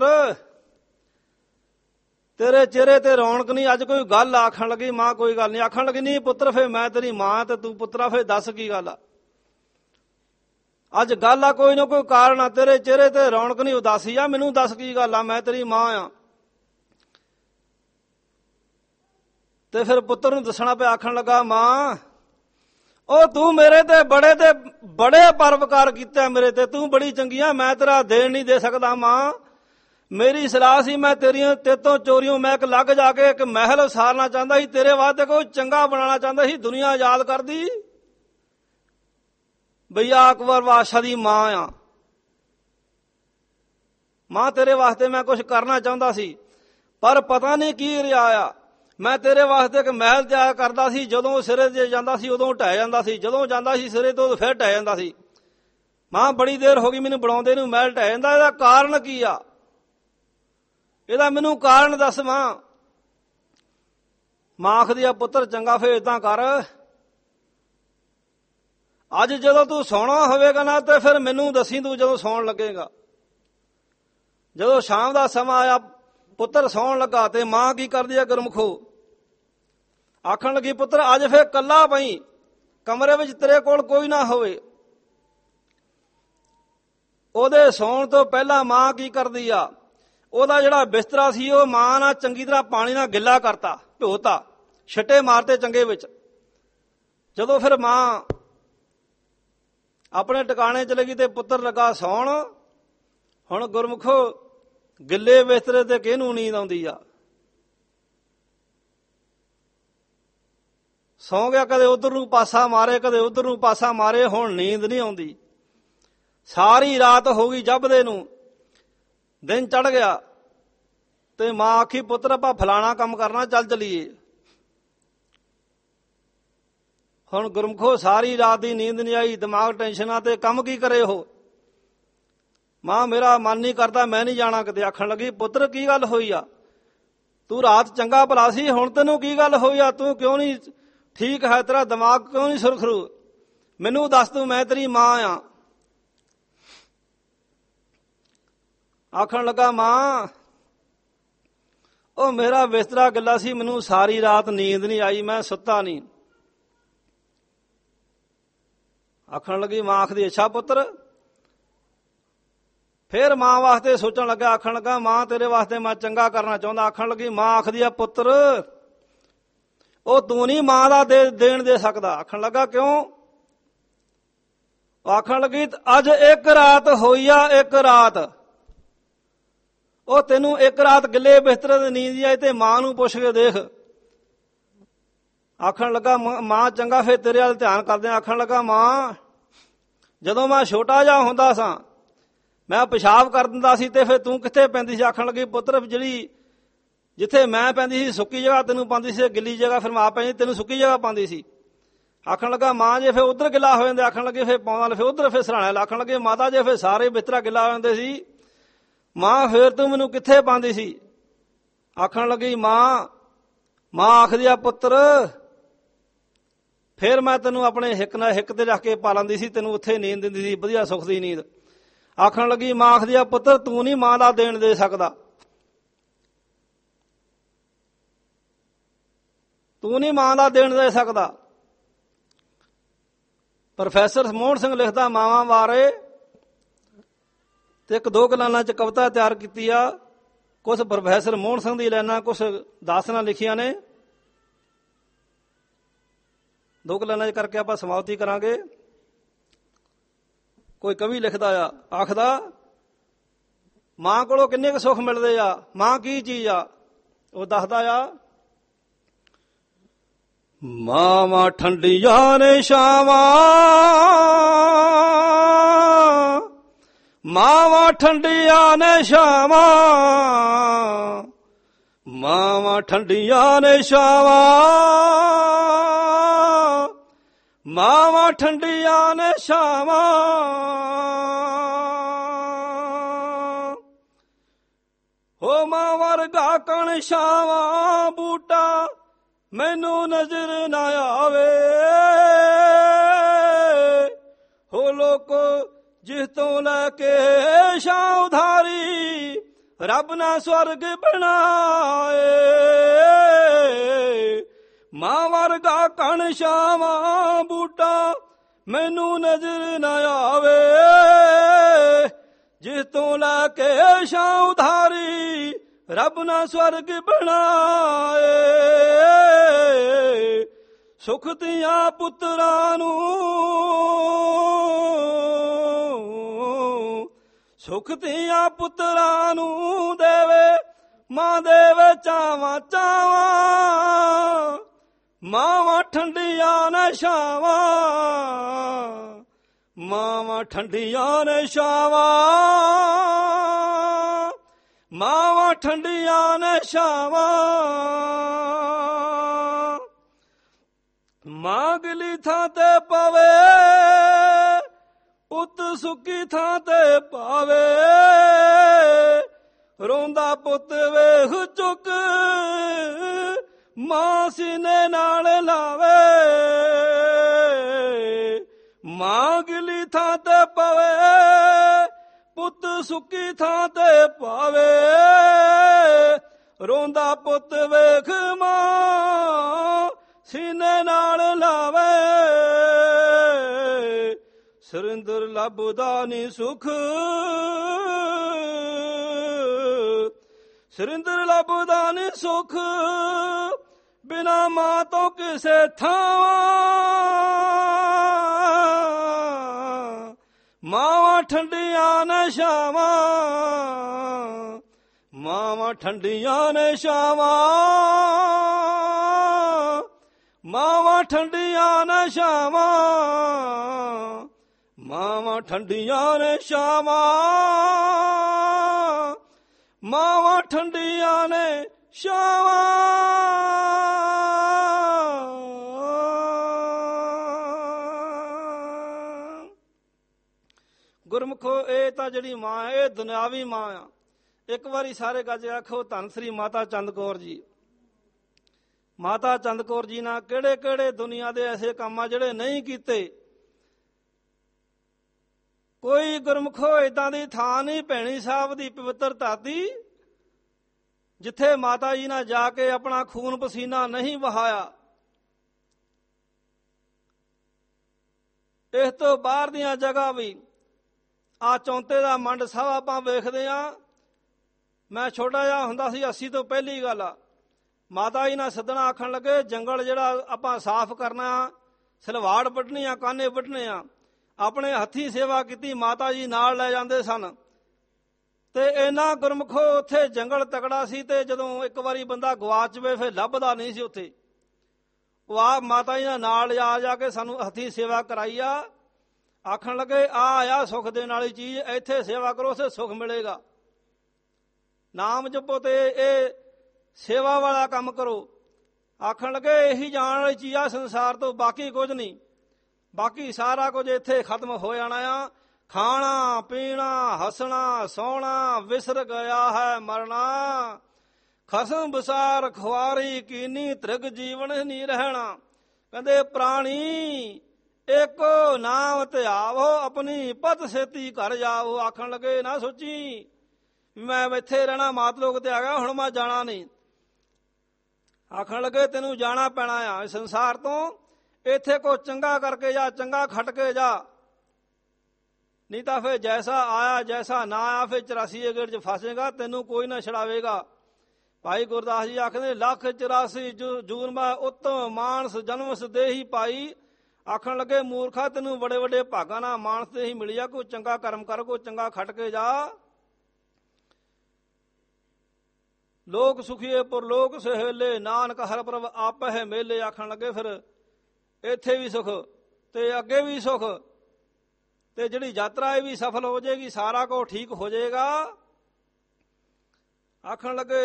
ਤੇਰੇ ਚਿਹਰੇ ਤੇ ਰੌਣਕ ਨਹੀਂ, ਅੱਜ ਕੋਈ ਗੱਲ। ਆਖਣ ਲੱਗੀ ਮਾਂ ਕੋਈ ਗੱਲ ਨਹੀਂ। ਆਖਣ ਲੱਗੀ ਨਹੀਂ ਪੁੱਤਰ, ਫਿਰ ਮੈਂ ਤੇਰੀ ਮਾਂ ਤੇ ਤੂੰ ਪੁੱਤਰਾ, ਫਿਰ ਦੱਸ ਕੀ ਗੱਲ ਆ, ਅੱਜ ਗੱਲ ਆ ਕੋਈ ਨਾ ਕੋਈ ਕਾਰਨ ਆ, ਤੇਰੇ ਚਿਹਰੇ ਤੇ ਰੌਣਕ ਨਹੀਂ, ਉਦਾਸੀ ਆ, ਮੈਨੂੰ ਦੱਸ ਕੀ ਗੱਲ ਆ, ਮੈਂ ਤੇਰੀ ਮਾਂ ਆ। ਤੇ ਫਿਰ ਪੁੱਤਰ ਨੂੰ ਦੱਸਣਾ ਪਿਆ। ਆਖਣ ਲੱਗਾ ਮਾਂ ਉਹ ਤੂੰ ਮੇਰੇ ਤੇ ਬੜੇ ਤੇ ਬੜੇ ਪਰਵਕਾਰ ਕੀਤੇ, ਮੇਰੇ ਤੇ ਤੂੰ ਬੜੀ ਚੰਗੀ ਆ, ਮੈਂ ਤੇਰਾ ਦੇਣ ਨਹੀਂ ਦੇ ਸਕਦਾ। ਮਾਂ ਮੇਰੀ ਸਲਾਹ ਸੀ, ਮੈਂ ਤੇਰੀਆਂ ਤੇਤੋਂ ਚੋਰੀਆਂ ਮੈਂ ਇੱਕ ਲੱਗ ਜਾ ਕੇ ਇੱਕ ਮਹਿਲ ਉਸਾਰਨਾ ਚਾਹੁੰਦਾ ਸੀ, ਤੇਰੇ ਵਾਸਤੇ ਕੋਈ ਚੰਗਾ ਬਣਾਉਣਾ ਚਾਹੁੰਦਾ ਸੀ। ਦੁਨੀਆ ਯਾਦ ਕਰਦੀ ਬਈ ਆ ਅਕਬਰ ਬਾਦਸ਼ਾਹ ਦੀ ਮਾਂ ਆ, ਮਾਂ ਤੇਰੇ ਵਾਸਤੇ ਮੈਂ ਕੁਛ ਕਰਨਾ ਚਾਹੁੰਦਾ ਸੀ, ਪਰ ਪਤਾ ਨਹੀਂ ਕੀ ਰਿਹਾ ਆ। ਮੈਂ ਤੇਰੇ ਵਾਸਤੇ ਇੱਕ ਮਹਿਲ ਤਿਆਰ ਕਰਦਾ ਸੀ, ਜਦੋਂ ਸਿਰੇ ਤੇ ਜਾਂਦਾ ਸੀ ਉਦੋਂ ਢਹਿ ਜਾਂਦਾ ਸੀ, ਜਦੋਂ ਜਾਂਦਾ ਸੀ ਸਿਰੇ ਤੋਂ ਫਿਰ ਢਹਿ ਜਾਂਦਾ ਸੀ। ਮਾਂ ਬੜੀ ਦੇਰ ਹੋ ਗਈ ਮੈਨੂੰ ਬਣਾਉਂਦੇ ਨੂੰ, ਮਹਿਲ ਢਹਿ ਜਾਂਦਾ, ਇਹਦਾ ਕਾਰਨ ਕੀ ਆ, ਇਹਦਾ ਮੈਨੂੰ ਕਾਰਨ ਦੱਸ। ਮਾਂ ਮਾਂ ਆਖਦੀ ਆ ਪੁੱਤਰ ਚੰਗਾ ਫਿਰ ਏਦਾਂ ਕਰ, ਅੱਜ ਜਦੋਂ ਤੂੰ ਸੌਣਾ ਹੋਵੇਗਾ ਨਾ ਤੇ ਫਿਰ ਮੈਨੂੰ ਦੱਸੀ, ਤੂੰ ਜਦੋਂ ਸੌਣ ਲੱਗੇਗਾ। ਜਦੋਂ ਸ਼ਾਮ ਦਾ ਸਮਾਂ ਆਇਆ, ਪੁੱਤਰ ਸੌਣ ਲੱਗਾ, ਤੇ ਮਾਂ ਕੀ ਕਰਦੀ ਆ ਗੁਰਮੁਖੋ, ਆਖਣ ਲੱਗੀ ਪੁੱਤਰ ਅੱਜ ਫਿਰ ਕੱਲਾ ਪਈ, ਕਮਰੇ ਵਿੱਚ ਤੇਰੇ ਕੋਲ ਕੋਈ ਨਾ ਹੋਵੇ। ਉਹਦੇ ਸੌਣ ਤੋਂ ਪਹਿਲਾਂ ਮਾਂ ਕੀ ਕਰਦੀ ਆ, ਉਹਦਾ ਜਿਹੜਾ ਬਿਸਤਰਾ ਸੀ ਉਹ ਮਾਂ ਨਾਲ ਚੰਗੀ ਤਰ੍ਹਾਂ ਪਾਣੀ ਨਾਲ ਗਿੱਲਾ ਕਰਤਾ, ਧੋਤਾ, ਛਿੱਟੇ ਮਾਰਤੇ ਚੰਗੇ ਵਿੱਚ। ਜਦੋਂ ਫਿਰ ਮਾਂ ਆਪਣੇ ਟਿਕਾਣੇ ਚਲੇ ਗਈ ਤੇ ਪੁੱਤਰ ਲੱਗਾ ਸੌਣ। ਹੁਣ ਗੁਰਮੁਖੋ ਗਿੱਲੇ ਬਿਸਤਰੇ ਤੇ ਕਿਹਨੂੰ ਨੀਂਦ ਆਉਂਦੀ ਆ, ਸੌਂ ਗਿਆ, ਕਦੇ ਉਧਰ ਨੂੰ ਪਾਸਾ ਮਾਰੇ ਕਦੇ ਉਧਰ ਨੂੰ ਪਾਸਾ ਮਾਰੇ, ਹੁਣ ਨੀਂਦ ਨਹੀਂ ਆਉਂਦੀ। ਸਾਰੀ ਰਾਤ ਹੋ ਗਈ ਜੱਬਦੇ ਨੂੰ, ਦਿਨ ਚੜ ਗਿਆ ਤੇ ਮਾਂ ਆਖੀ ਪੁੱਤਰ ਆਪਾਂ ਫਲਾਣਾ ਕੰਮ ਕਰਨਾ, ਚੱਲ ਚਲੀਏ। ਹੁਣ ਗੁਰਮੁਖੋ ਸਾਰੀ ਰਾਤ ਦੀ ਨੀਂਦ ਨਹੀਂ ਆਈ, ਦਿਮਾਗ ਟੈਨਸ਼ਨਾਂ ਤੇ, ਕੰਮ ਕੀ ਕਰੇ ਉਹ। ਮਾਂ ਮੇਰਾ ਮਨ ਨਹੀਂ ਕਰਦਾ, ਮੈਂ ਨਹੀਂ ਜਾਣਾ ਕਿਤੇ। ਆਖਣ ਲੱਗੀ ਪੁੱਤਰ ਕੀ ਗੱਲ ਹੋਈ ਆ, ਤੂੰ ਰਾਤ ਚੰਗਾ ਭਲਾ ਸੀ, ਹੁਣ ਤੈਨੂੰ ਕੀ ਗੱਲ ਹੋਈ ਆ, ਤੂੰ ਕਿਉਂ ਨਹੀਂ ਠੀਕ ਹੈ, ਤੇਰਾ ਦਿਮਾਗ ਕਿਉਂ ਨਹੀਂ ਸੁਰਖਰੂ, ਮੈਨੂੰ ਦੱਸ, ਤੂੰ ਮੈਂ ਤੇਰੀ ਮਾਂ ਆ। ਆਖਣ ਲੱਗਾ ਮਾਂ ਉਹ ਮੇਰਾ ਬਿਸਤਰਾ ਗਿੱਲਾ ਸੀ, ਮੈਨੂੰ ਸਾਰੀ ਰਾਤ ਨੀਂਦ ਨਹੀਂ ਆਈ, ਮੈਂ ਸੁੱਤਾ ਨਹੀਂ। ਆਖਣ ਲੱਗੀ ਮਾਂ ਆਖਦੀ ਅੱਛਾ ਪੁੱਤਰ। ਫਿਰ ਮਾਂ ਵਾਸਤੇ ਸੋਚਣ ਲੱਗਾ, ਆਖਣ ਲੱਗਾ ਮਾਂ ਤੇਰੇ ਵਾਸਤੇ ਮੈਂ ਚੰਗਾ ਕਰਨਾ ਚਾਹੁੰਦਾ। ਆਖਣ ਲੱਗੀ ਮਾਂ ਆਖਦੀ ਆ ਪੁੱਤਰ ਉਹ ਤੂੰ ਨਹੀਂ ਮਾਂ ਦਾ ਦੇ ਦੇਣ ਦੇ ਸਕਦਾ। ਆਖਣ ਲੱਗਾ ਕਿਉਂ। ਆਖਣ ਲੱਗੀ ਅੱਜ ਇੱਕ ਰਾਤ ਹੋਈ ਆ, ਇੱਕ ਰਾਤ ਉਹ ਤੈਨੂੰ ਇੱਕ ਰਾਤ ਗਿੱਲੇ ਬਿਸਤਰੇ ਤੇ ਨੀਂਦ ਆਈ ਤੇ ਮਾਂ ਨੂੰ ਪੁੱਛ ਕੇ ਦੇਖ। ਆਖਣ ਲੱਗਾ ਮਾਂ ਚੰਗਾ ਫਿਰ ਤੇਰੇ ਵੱਲ ਧਿਆਨ ਕਰਦੇ। ਆਖਣ ਲੱਗਾ ਮਾਂ ਜਦੋਂ ਮੈਂ ਛੋਟਾ ਜਿਹਾ ਹੁੰਦਾ ਸਾਂ ਮੈਂ ਪਿਸ਼ਾਬ ਕਰ ਦਿੰਦਾ ਸੀ ਤੇ ਫਿਰ ਤੂੰ ਕਿੱਥੇ ਪੈਂਦੀ ਸੀ। ਆਖਣ ਲੱਗੀ ਪੁੱਤਰ ਜਿਹੜੀ ਜਿੱਥੇ ਮੈਂ ਪੈਂਦੀ ਸੀ ਸੁੱਕੀ ਜਗ੍ਹਾ ਤੈਨੂੰ ਪਾਉਂਦੀ ਸੀ, ਗਿੱਲੀ ਜਗ੍ਹਾ ਫਿਰ ਮਾਂ ਪੈਂਦੀ ਤੈਨੂੰ ਸੁੱਕੀ ਜਗ੍ਹਾ ਪਾਉਂਦੀ ਸੀ। ਆਖਣ ਲੱਗਾ ਮਾਂ ਜੇ ਫਿਰ ਉਧਰ ਗਿੱਲਾ ਹੋ ਜਾਂਦੇ। ਆਖਣ ਲੱਗੇ ਫਿਰ ਪਾਉਂਦਾ ਫਿਰ ਉਧਰ ਫਿਰ ਸਰਾਣਾ। ਆਖਣ ਲੱਗੇ ਮਾਤਾ ਜੇ ਫਿਰ ਸਾਰੇ ਬਿਸਤਰਾ ਗਿੱਲਾ ਹੋ ਜਾਂਦੇ ਸੀ ਮਾਂ ਫਿਰ ਤੂੰ ਮੈਨੂੰ ਕਿੱਥੇ ਪਾਉਂਦੀ ਸੀ। ਆਖਣ ਲੱਗੀ ਮਾਂ ਮਾਂ ਆਖਦੀ ਆ ਪੁੱਤਰ ਫਿਰ ਮੈਂ ਤੈਨੂੰ ਆਪਣੇ ਹਿੱਕ ਨਾਲ ਹਿੱਕ ਤੇ ਰੱਖ ਕੇ ਪਾ ਲੈਂਦੀ ਸੀ, ਤੈਨੂੰ ਉੱਥੇ ਨੀਂਦ ਦਿੰਦੀ ਸੀ, ਵਧੀਆ ਸੁੱਖ ਦੀ ਨੀਂਦ। ਆਖਣ ਲੱਗੀ ਮਾਂ ਆਖਦੀ ਆ ਪੁੱਤਰ ਤੂੰ ਨਹੀਂ ਮਾਂ ਦਾ ਦੇਣ ਦੇ ਸਕਦਾ, ਤੂੰ ਨਹੀਂ ਮਾਂ ਦਾ ਦੇਣ ਦੇ ਸਕਦਾ। ਪ੍ਰੋਫੈਸਰ ਮੋਹਨ ਸਿੰਘ ਲਿਖਦਾ ਮਾਵਾਂ ਬਾਰੇ ਤੇ ਇੱਕ ਦੋ ਕਲਾਲਾਂ ਚ ਕਵਿਤਾ ਤਿਆਰ ਕੀਤੀ ਆ, ਕੁਝ ਪ੍ਰੋਫੈਸਰ ਮੋਹਨ ਸਿੰਘ ਦੀ ਲਾਈਨਾਂ ਕੁਝ ਦਾਸਨਾਂ ਲਿਖੀਆਂ ਨੇ। ਦੋ ਕੁ ਲਾਈਨਾਂ ਕਰਕੇ ਆਪਾਂ ਸਮਾਪਤੀ ਕਰਾਂਗੇ। ਕੋਈ ਕਵੀ ਲਿਖਦਾ ਆ, ਆਖਦਾ ਮਾਂ ਕੋਲੋਂ ਕਿੰਨੇ ਕੁ ਸੁੱਖ ਮਿਲਦੇ ਆ, ਮਾਂ ਕੀ ਚੀਜ਼ ਆ। ਉਹ ਦੱਸਦਾ ਆ, ਮਾਵਾਂ ਠੰਡੀਆਂ ਨੇ ਛਾਵਾਂ, ਮਾਵਾਂ ਠੰਡੀਆਂ ਨੇ ਛਾਵਾਂ, ਮਾਵਾਂ ਠੰਡੀਆਂ ਨੇ ਛਾਵਾਂ, ਮਾਵਾਂ ਠੰਡੀਆਂ ਨੇ ਛਾਵਾਂ। ਹੋ ਮਾਂ ਵਰਗਾ ਕਣ ਛਾਵਾਂ ਬੂਟਾ ਮੈਨੂੰ ਨਜ਼ਰ ਨਾ ਆਵੇ। ਹੋ ਲੋਕੋ ਜਿਸ ਤੋਂ ਲੈ ਕੇ ਛਾਂ ਉਧਾਰੀ ਰੱਬ ਨਾ ਸਵਰਗ ਬਣਾਏ। ਮਾਂ ਵਰਗਾ ਕਣ ਛਾਵਾਂ ਬੂਟਾ ਮੈਨੂੰ ਨਜ਼ਰ ਨਾ ਆਵੇ। ਜਿਸ ਤੋਂ ਲੈ ਕੇ ਛਾਂ ਉਧਾਰੀ ਰੱਬ ਨਾ ਸਵਰਗ ਬਣਾਏ। ਸੁਖ ਦੀਆਂ ਪੁੱਤਰਾਂ ਨੂੰ, ਸੁਖ ਦੀਆਂ ਪੁੱਤਰਾਂ ਨੂੰ ਦੇਵੇ ਮਾਂ ਦੇਵੇ ਚਾਵਾਂ ਚਾਵਾਂ। ਮਾਵਾਂ ਠੰਡੀਆਂ ਨੇ ਛਾਵਾਂ, ਮਾਵਾਂ ਠੰਡੀਆਂ ਨੇ ਛਾਵਾਂ, ਮਾਵਾਂ ਠੰਡੀਆਂ ਨੇ ਛਾਵਾਂ। ਮਾਂ ਗਿੱਲੀ ਥਾਂ ਤੇ ਪਵੇ ਪੁੱਤ ਸੁੱਕੀ ਥਾਂ ਤੇ ਪਾਵੇ। ਰੋਂਦਾ ਪੁੱਤ ਵੇਖ ਚੁੱਕ ਮਾਂ ਸੀਨੇ ਨਾਲ ਲਾਵੇ। ਮਾਂ ਗਿੱਲੀ ਥਾਂ ਤੇ ਪਵੇ ਪੁੱਤ ਸੁੱਕੀ ਥਾਂ ਤੇ ਪਾਵੇ। ਰੋਂਦਾ ਪੁੱਤ ਵੇਖ ਮਾਂ ਸੀਨੇ ਨਾਲ ਲਾਵੇ। ਸੁਰਿੰਦਰ ਲੱਭਦਾ ਨੀ ਸੁਖ, ਸੁਰਿੰਦਰ ਲੱਭਦਾ ਨੀ ਸੁਖ ਬਿਨਾ ਮਾਂ ਤੋਂ ਕਿਸੇ ਥਾਂ। ਮਾਵਾਂ ਠੰਡੀਆਂ ਨੇ ਛਾਵਾਂ, ਮਾਵਾਂ ਠੰਡੀਆਂ ਨੇ ਛਾਵਾਂ, ਮਾਵਾਂ ਠੰਡੀਆਂ ਨੇ ਛਾਵਾਂ, ਮਾਵਾਂ ਠੰਡੀਆਂ ਨੇ ਛਾਵਾਂ, ਮਾਵਾਂ ਠੰਡੀਆਂ ਨੇ ਛਾਵਾਂ। ਗੁਰਮੁਖੋ ਇਹ ਤਾਂ ਜਿਹੜੀ ਮਾਂ ਇਹ ਦੁਨਿਆਵੀ ਮਾਂ ਆ। ਇੱਕ ਵਾਰੀ ਸਾਰੇ ਗੱਜ ਆਖੋ ਧੰਨ ਸ੍ਰੀ ਮਾਤਾ ਚੰਦ ਕੌਰ ਜੀ। ਮਾਤਾ ਚੰਦ ਕੌਰ ਜੀ ਨਾਲ ਕਿਹੜੇ ਕਿਹੜੇ ਦੁਨੀਆ ਦੇ ਐਸੇ ਕੰਮ ਆ ਜਿਹੜੇ ਨਹੀਂ ਕੀਤੇ। ਕੋਈ ਗੁਰਮੁਖੋ ਏਦਾਂ ਦੀ ਥਾਂ ਨਹੀਂ ਭੈਣੀ ਸਾਹਿਬ ਦੀ ਪਵਿੱਤਰ ਧਰਤੀ ਜਿੱਥੇ ਮਾਤਾ ਜੀ ਨਾਲ ਜਾ ਕੇ ਆਪਣਾ ਖੂਨ ਪਸੀਨਾ ਨਹੀਂ ਵਹਾਇਆ। ਇਸ ਤੋਂ ਬਾਹਰ ਦੀਆਂ ਜਗ੍ਹਾ ਵੀ ਆ ਚੌਂਤੇ ਦਾ ਮੰਡ ਸਾਹਿਬ ਆਪਾਂ ਵੇਖਦੇ ਹਾਂ। ਮੈਂ ਛੋਟਾ ਜਿਹਾ ਹੁੰਦਾ ਸੀ, ਅੱਸੀ ਤੋਂ ਪਹਿਲੀ ਗੱਲ ਆ। ਮਾਤਾ ਜੀ ਨਾਲ ਸੱਦਣਾ ਆਖਣ ਲੱਗੇ ਜੰਗਲ ਜਿਹੜਾ ਆਪਾਂ ਸਾਫ਼ ਕਰਨਾ, ਸਲਵਾੜ ਵੱਢਣੀ ਆ, ਕਾਨੇ ਵੱਢਣੇ ਆ। ਆਪਣੇ ਹੱਥੀਂ ਸੇਵਾ ਕੀਤੀ, ਮਾਤਾ ਜੀ ਨਾਲ ਲੈ ਜਾਂਦੇ ਸਨ। ਤੇ ਇਹਨਾਂ ਗੁਰਮੁਖੋ ਉੱਥੇ ਜੰਗਲ ਤਕੜਾ ਸੀ ਤੇ ਜਦੋਂ ਇੱਕ ਵਾਰੀ ਬੰਦਾ ਗਵਾਚ ਜਵੇ ਫਿਰ ਲੱਭਦਾ ਨਹੀਂ ਸੀ ਉੱਥੇ। ਉਹ ਆ ਮਾਤਾ ਜੀ ਨਾਲ ਜਾ ਜਾ ਕੇ ਸਾਨੂੰ ਹੱਥੀਂ ਸੇਵਾ ਕਰਾਈ ਆ। ਆਖਣ ਲੱਗੇ ਆ ਆ ਸੁੱਖ ਦੇਣ ਵਾਲੀ ਚੀਜ਼, ਇੱਥੇ ਸੇਵਾ ਕਰੋ ਉੱਥੇ ਸੁੱਖ ਮਿਲੇਗਾ। ਨਾਮ ਜਪੋ ਤੇ ਇਹ ਸੇਵਾ ਵਾਲਾ ਕੰਮ ਕਰੋ। ਆਖਣ ਲੱਗੇ ਇਹੀ ਜਾਣ ਵਾਲੀ ਚੀਜ਼ ਆ ਸੰਸਾਰ ਤੋਂ, ਬਾਕੀ ਕੁਝ ਨਹੀਂ। ਬਾਕੀ ਸਾਰਾ ਕੁਝ ਇੱਥੇ ਖਤਮ ਹੋ ਜਾਣਾ ਆ। ਖਾਣਾ ਪੀਣਾ ਹੱਸਣਾ ਸੋਹਣਾ ਵਿਸਰ ਗਿਆ ਹੈ ਮਰਨਾ। ਖਸਮ ਬਸਾਰ ਖੁਆਰੀ ਕੀਨੀ ਤ੍ਰਿਗ ਜੀਵਨ ਨਹੀਂ ਰਹਿਣਾ। ਕਹਿੰਦੇ ਪ੍ਰਾਣੀ ਏਕੋ ਨਾਮ ਧਿਆਵੋ ਆਪਣੀ ਪਤ ਛੇਤੀ ਘਰ ਜਾਵੋ। ਆਖਣ ਲੱਗੇ ਨਾ ਸੋਚੀ ਮੈਂ ਇੱਥੇ ਰਹਿਣਾ, ਮਾਤਲੋਕ ਤੇ ਆ ਗਿਆ, ਹੁਣ ਮੈਂ ਜਾਣਾ ਨਹੀਂ। ਆਖਣ ਲੱਗੇ ਤੈਨੂੰ ਜਾਣਾ ਪੈਣਾ ਆ ਇਸ ਸੰਸਾਰ ਤੋਂ। ਇੱਥੇ ਕੋ ਚੰਗਾ ਕਰਕੇ ਜਾ, ਚੰਗਾ ਖੱਟ ਕੇ ਜਾ। ਨਹੀਂ ਤਾਂ ਫਿਰ ਜੈਸਾ ਆਇਆ ਜੈਸਾ ਨਾ ਆਇਆ, ਫਿਰ ਚੁਰਾਸੀ ਗੇੜ 'ਚ ਫਸੇਗਾ, ਤੈਨੂੰ ਕੋਈ ਨਾ ਛਡਾਵੇਗਾ। ਭਾਈ ਗੁਰਦਾਸ ਜੀ ਆਖਦੇ ਲੱਖ ਚੁਰਾਸੀ ਜੂਨਮਾ ਉੱਤਮ ਮਾਨਸ ਜਨਮਸ ਦੇਹੀ ਪਾਈ। ਆਖਣ ਲੱਗੇ ਮੂਰਖਾ ਤੈਨੂੰ ਬੜੇ ਵੱਡੇ ਭਾਗਾਂ ਨਾਲ ਮਾਨਸ ਤੇ ਹੀ ਮਿਲੀ ਆ, ਕੋਈ ਚੰਗਾ ਕਰਮ ਕਰ, ਕੋਈ ਚੰਗਾ ਖੱਟ ਕੇ ਜਾ। ਲੋਕ ਸੁਖੀਏ ਪੁਰ ਲੋਕ ਸਹੇਲੇ, ਨਾਨਕ ਹਰ ਪ੍ਰਭ ਆਪਹਿ ਮੇਲੇ। ਆਖਣ ਲੱਗੇ ਫਿਰ ਇੱਥੇ ਵੀ ਸੁਖ ਤੇ ਅੱਗੇ ਵੀ ਸੁਖ, ਤੇ ਜਿਹੜੀ ਯਾਤਰਾ ਇਹ ਵੀ ਸਫਲ ਹੋ ਜਾਏਗੀ, ਸਾਰਾ ਕੁਝ ਠੀਕ ਹੋ ਜਾਏਗਾ। ਆਖਣ ਲੱਗੇ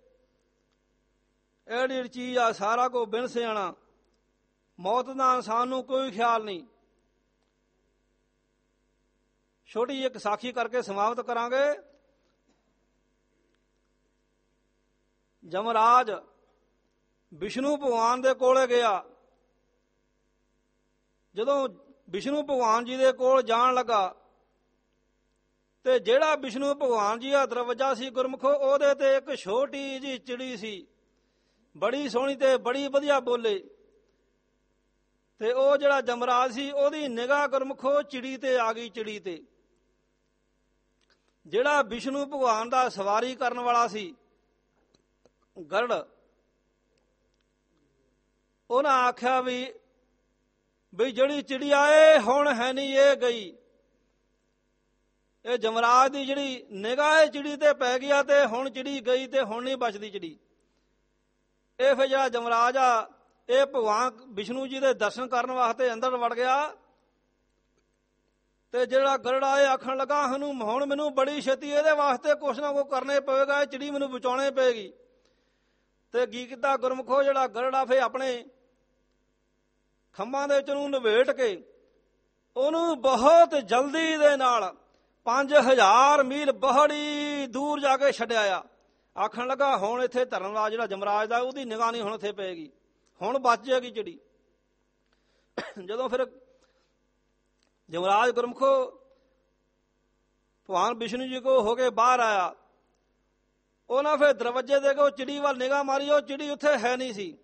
ਇਹੜੀ ਚੀਜ਼ ਆ ਸਾਰਾ ਕੁਝ ਬਿਨ ਸਿਆਣਾ, ਮੌਤ ਦਾ ਇਨਸਾਨ ਨੂੰ ਕੋਈ ਖਿਆਲ ਨਹੀਂ। ਛੋਟੀ ਇੱਕ ਸਾਖੀ ਕਰਕੇ ਸਮਾਪਤ ਕਰਾਂਗੇ। ਜਮਰਾਜ ਵਿਸ਼ਨੂੰ ਭਗਵਾਨ ਦੇ ਕੋਲੇ ਗਿਆ। ਜਦੋਂ ਵਿਸ਼ਨੂੰ ਭਗਵਾਨ ਜੀ ਦੇ ਕੋਲ ਜਾਣ ਲੱਗਾ ਤੇ ਜਿਹੜਾ ਵਿਸ਼ਨੂੰ ਭਗਵਾਨ ਜੀ ਦਾ ਦਰਵਾਜ਼ਾ ਸੀ ਗੁਰਮੁਖੋ, ਉਹਦੇ ਤੇ ਇੱਕ ਛੋਟੀ ਜਿਹੀ ਚਿੜੀ ਸੀ, ਬੜੀ ਸੋਹਣੀ ਤੇ ਬੜੀ ਵਧੀਆ ਬੋਲੇ। ਤੇ ਉਹ ਜਿਹੜਾ ਜਮਰਾਜ ਸੀ ਉਹਦੀ ਨਿਗਾਹ ਗੁਰਮੁਖੋ ਚਿੜੀ ਤੇ ਆ ਗਈ। ਚਿੜੀ ਤੇ ਜਿਹੜਾ ਵਿਸ਼ਨੂੰ ਭਗਵਾਨ ਦਾ ਸਵਾਰੀ ਕਰਨ ਵਾਲਾ ਸੀ ਗਰੜ, ਉਹਨਾਂ ਆਖਿਆ ਵੀ ਬਈ ਜਿਹੜੀ ਚਿੜੀਆ ਏ ਹੁਣ ਹੈ ਨਹੀਂ, ਇਹ ਗਈ। ਇਹ ਜਮਰਾਜ ਦੀ ਜਿਹੜੀ ਨਿਗਾਹ ਚਿੜੀ ਤੇ ਪੈ ਗਿਆ ਤੇ ਹੁਣ ਚਿੜੀ ਗਈ ਤੇ ਹੁਣ ਨਹੀਂ ਬਚਦੀ ਚਿੜੀ। ਇਹ ਫਿਰ ਜਿਹੜਾ ਜਮਰਾਜ ਆ ਇਹ ਭਗਵਾਨ ਵਿਸ਼ਨੂੰ ਜੀ ਦੇ ਦਰਸ਼ਨ ਕਰਨ ਵਾਸਤੇ ਅੰਦਰ ਵੜ ਗਿਆ। ਤੇ ਜਿਹੜਾ ਗਰੜਾ ਇਹ ਆਖਣ ਲੱਗਾ ਹਨੂੰ ਹੁਣ ਮੈਨੂੰ ਬੜੀ ਛੇਤੀ ਇਹਦੇ ਵਾਸਤੇ ਕੁਛ ਨਾ ਕੁਛ ਕਰਨੇ ਪਵੇਗਾ, ਇਹ ਚਿੜੀ ਮੈਨੂੰ ਬਚਾਉਣੇ ਪਏਗੀ। ਤੇ ਕੀ ਕੀਤਾ ਗੁਰਮੁਖੋ, ਜਿਹੜਾ ਗਰੜਾ ਫੇ ਆਪਣੇ ਖੰਭਾਂ ਦੇ ਵਿੱਚ ਨੂੰ ਲਵੇਟ ਕੇ ਉਹਨੂੰ ਬਹੁਤ ਜਲਦੀ ਦੇ ਨਾਲ ਪੰਜ ਹਜ਼ਾਰ ਮੀਲ ਬਹੜੀ ਦੂਰ ਜਾ ਕੇ ਛੱਡਿਆ ਆ। ਆਖਣ ਲੱਗਾ ਹੁਣ ਇੱਥੇ ਧਰਨ ਵਾਲਾ ਜਿਹੜਾ ਜਮਰਾਜ ਦਾ ਉਹਦੀ ਨਿਗਾਹ ਨਹੀਂ ਹੁਣ ਇੱਥੇ ਪਏਗੀ, ਹੁਣ ਬਚ ਜਾਏਗੀ ਚਿੜੀ। ਜਦੋਂ ਫਿਰ ਜਮਰਾਜ ਗੁਰਮੁਖੋ ਭਗਵਾਨ ਵਿਸ਼ਨੂੰ ਜੀ ਕੋ ਹੋ ਕੇ ਬਾਹਰ ਆਇਆ, ਉਹਨਾਂ ਫਿਰ ਦਰਵਾਜ਼ੇ ਦੇ ਕੇ ਚਿੜੀ ਵੱਲ ਨਿਗਾਹ ਮਾਰੀ, ਉਹ ਚਿੜੀ ਉੱਥੇ ਹੈ ਨਹੀਂ ਸੀ।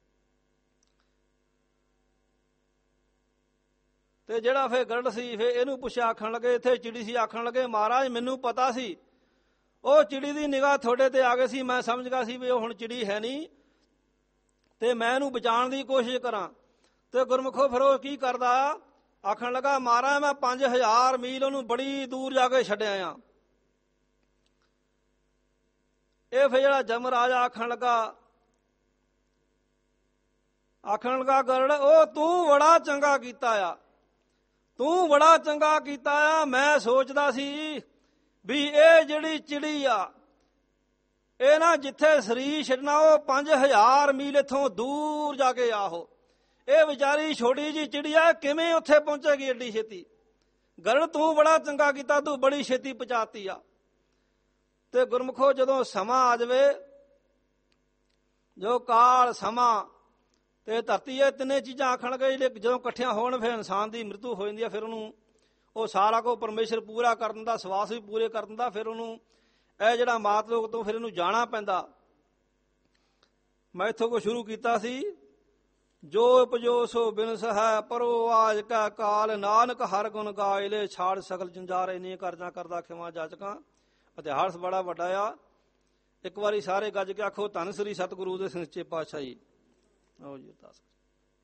ਤੇ ਜਿਹੜਾ ਫਿਰ ਗਰੜ ਸੀ ਫਿਰ ਇਹਨੂੰ ਪੁੱਛਿਆ, ਆਖਣ ਲੱਗੇ ਇੱਥੇ ਚਿੜੀ ਸੀ। ਆਖਣ ਲੱਗੇ ਮਹਾਰਾਜ ਮੈਨੂੰ ਪਤਾ ਸੀ ਉਹ ਚਿੜੀ ਦੀ ਨਿਗਾਹ ਤੁਹਾਡੇ ਤੇ ਆ ਗਈ ਸੀ, ਮੈਂ ਸਮਝ ਗਿਆ ਸੀ ਵੀ ਉਹ ਹੁਣ ਚਿੜੀ ਹੈ ਨਹੀਂ ਤੇ ਮੈਂ ਇਹਨੂੰ ਬਚਾਉਣ ਦੀ ਕੋਸ਼ਿਸ਼ ਕਰਾਂ। ਤੇ ਗੁਰਮੁਖੋ ਫਿਰ ਉਹ ਕੀ ਕਰਦਾ, ਆਖਣ ਲੱਗਾ ਮਹਾਰਾਜ ਮੈਂ ਪੰਜ ਹਜ਼ਾਰ ਮੀਲ ਉਹਨੂੰ ਬੜੀ ਦੂਰ ਜਾ ਕੇ ਛੱਡਿਆ ਆ। ਇਹ ਫਿਰ ਜਿਹੜਾ ਜਮਰਾਜ ਆਖਣ ਲੱਗਾ ਆਖਣ ਲੱਗਾ ਗਰੜ ਉਹ ਤੂੰ ਬੜਾ ਚੰਗਾ ਕੀਤਾ ਆ, ਤੂੰ ਬੜਾ ਚੰਗਾ ਕੀਤਾ ਆ। ਮੈਂ ਸੋਚਦਾ ਸੀ ਵੀ ਇਹ ਜਿਹੜੀ ਚਿੜੀ ਆ ਇਹ ਨਾ ਜਿੱਥੇ ਸਰੀਰ ਛੱਡਣਾ ਉਹ ਪੰਜ ਹਜ਼ਾਰ ਮੀਲ ਇੱਥੋਂ ਦੂਰ ਜਾ ਕੇ ਆਹੋ, ਇਹ ਵਿਚਾਰੀ ਛੋਟੀ ਜਿਹੀ ਚਿੜੀ ਆ ਕਿਵੇਂ ਉੱਥੇ ਪਹੁੰਚੇਗੀ ਏਡੀ ਛੇਤੀ। ਗਰੜ ਤੂੰ ਬੜਾ ਚੰਗਾ ਕੀਤਾ, ਤੂੰ ਬੜੀ ਛੇਤੀ ਪਹੁੰਚਾਤੀ ਆ। ਤੇ ਗੁਰਮੁਖੋ ਜਦੋਂ ਸਮਾਂ ਆ ਜਾਵੇ, ਜੋ ਕਾਲ ਸਮਾਂ ਤੇ ਧਰਤੀ ਇਹ ਤਿੰਨੇ ਚੀਜ਼ਾਂ ਆਖਣ ਲੱਗੇ ਜਿਹੜੇ ਜਦੋਂ ਇਕੱਠੀਆਂ ਹੋਣ ਫਿਰ ਇਨਸਾਨ ਦੀ ਮ੍ਰਿਤੂ ਹੋ ਜਾਂਦੀ ਆ। ਫਿਰ ਉਹਨੂੰ ਉਹ ਸਾਰਾ ਕੁਝ ਪਰਮੇਸ਼ਰ ਪੂਰਾ ਕਰ ਦਿੰਦਾ, ਸਵਾਸ ਵੀ ਪੂਰੇ ਕਰ ਦਿੰਦਾ। ਫਿਰ ਉਹਨੂੰ ਇਹ ਜਿਹੜਾ ਮਾਤ ਲੋਕ ਤੋਂ ਫਿਰ ਇਹਨੂੰ ਜਾਣਾ ਪੈਂਦਾ। ਮੈਂ ਇੱਥੋਂ ਕੋ ਸ਼ੁਰੂ ਕੀਤਾ ਸੀ, ਜੋ ਉਪਜੋ ਸੋ ਬਿਨਸ ਹੈ ਪਰੋ ਆਜ ਕਾ ਕਾਲ, ਨਾਨਕ ਹਰ ਗੁਣ ਗਾਇ ਲੈ ਛਾੜ ਸਕਲ ਜੰਜਾਰੇ ਨੇ ਕਰਦਾ ਕਰਦਾ ਖਿਮਾ ਜਾਚਕਾਂ। ਇਤਿਹਾਸ ਬੜਾ ਵੱਡਾ ਆ। ਇੱਕ ਵਾਰੀ ਸਾਰੇ ਗੱਜ ਕੇ ਆਖੋ ਧੰਨ ਸ੍ਰੀ ਸਤਿਗੁਰੂ ਦੇ ਸੱਚੇ ਪਾਤਸ਼ਾਹ ਜੀ। ਆਓ ਜੀ ਅਰਦਾਸ।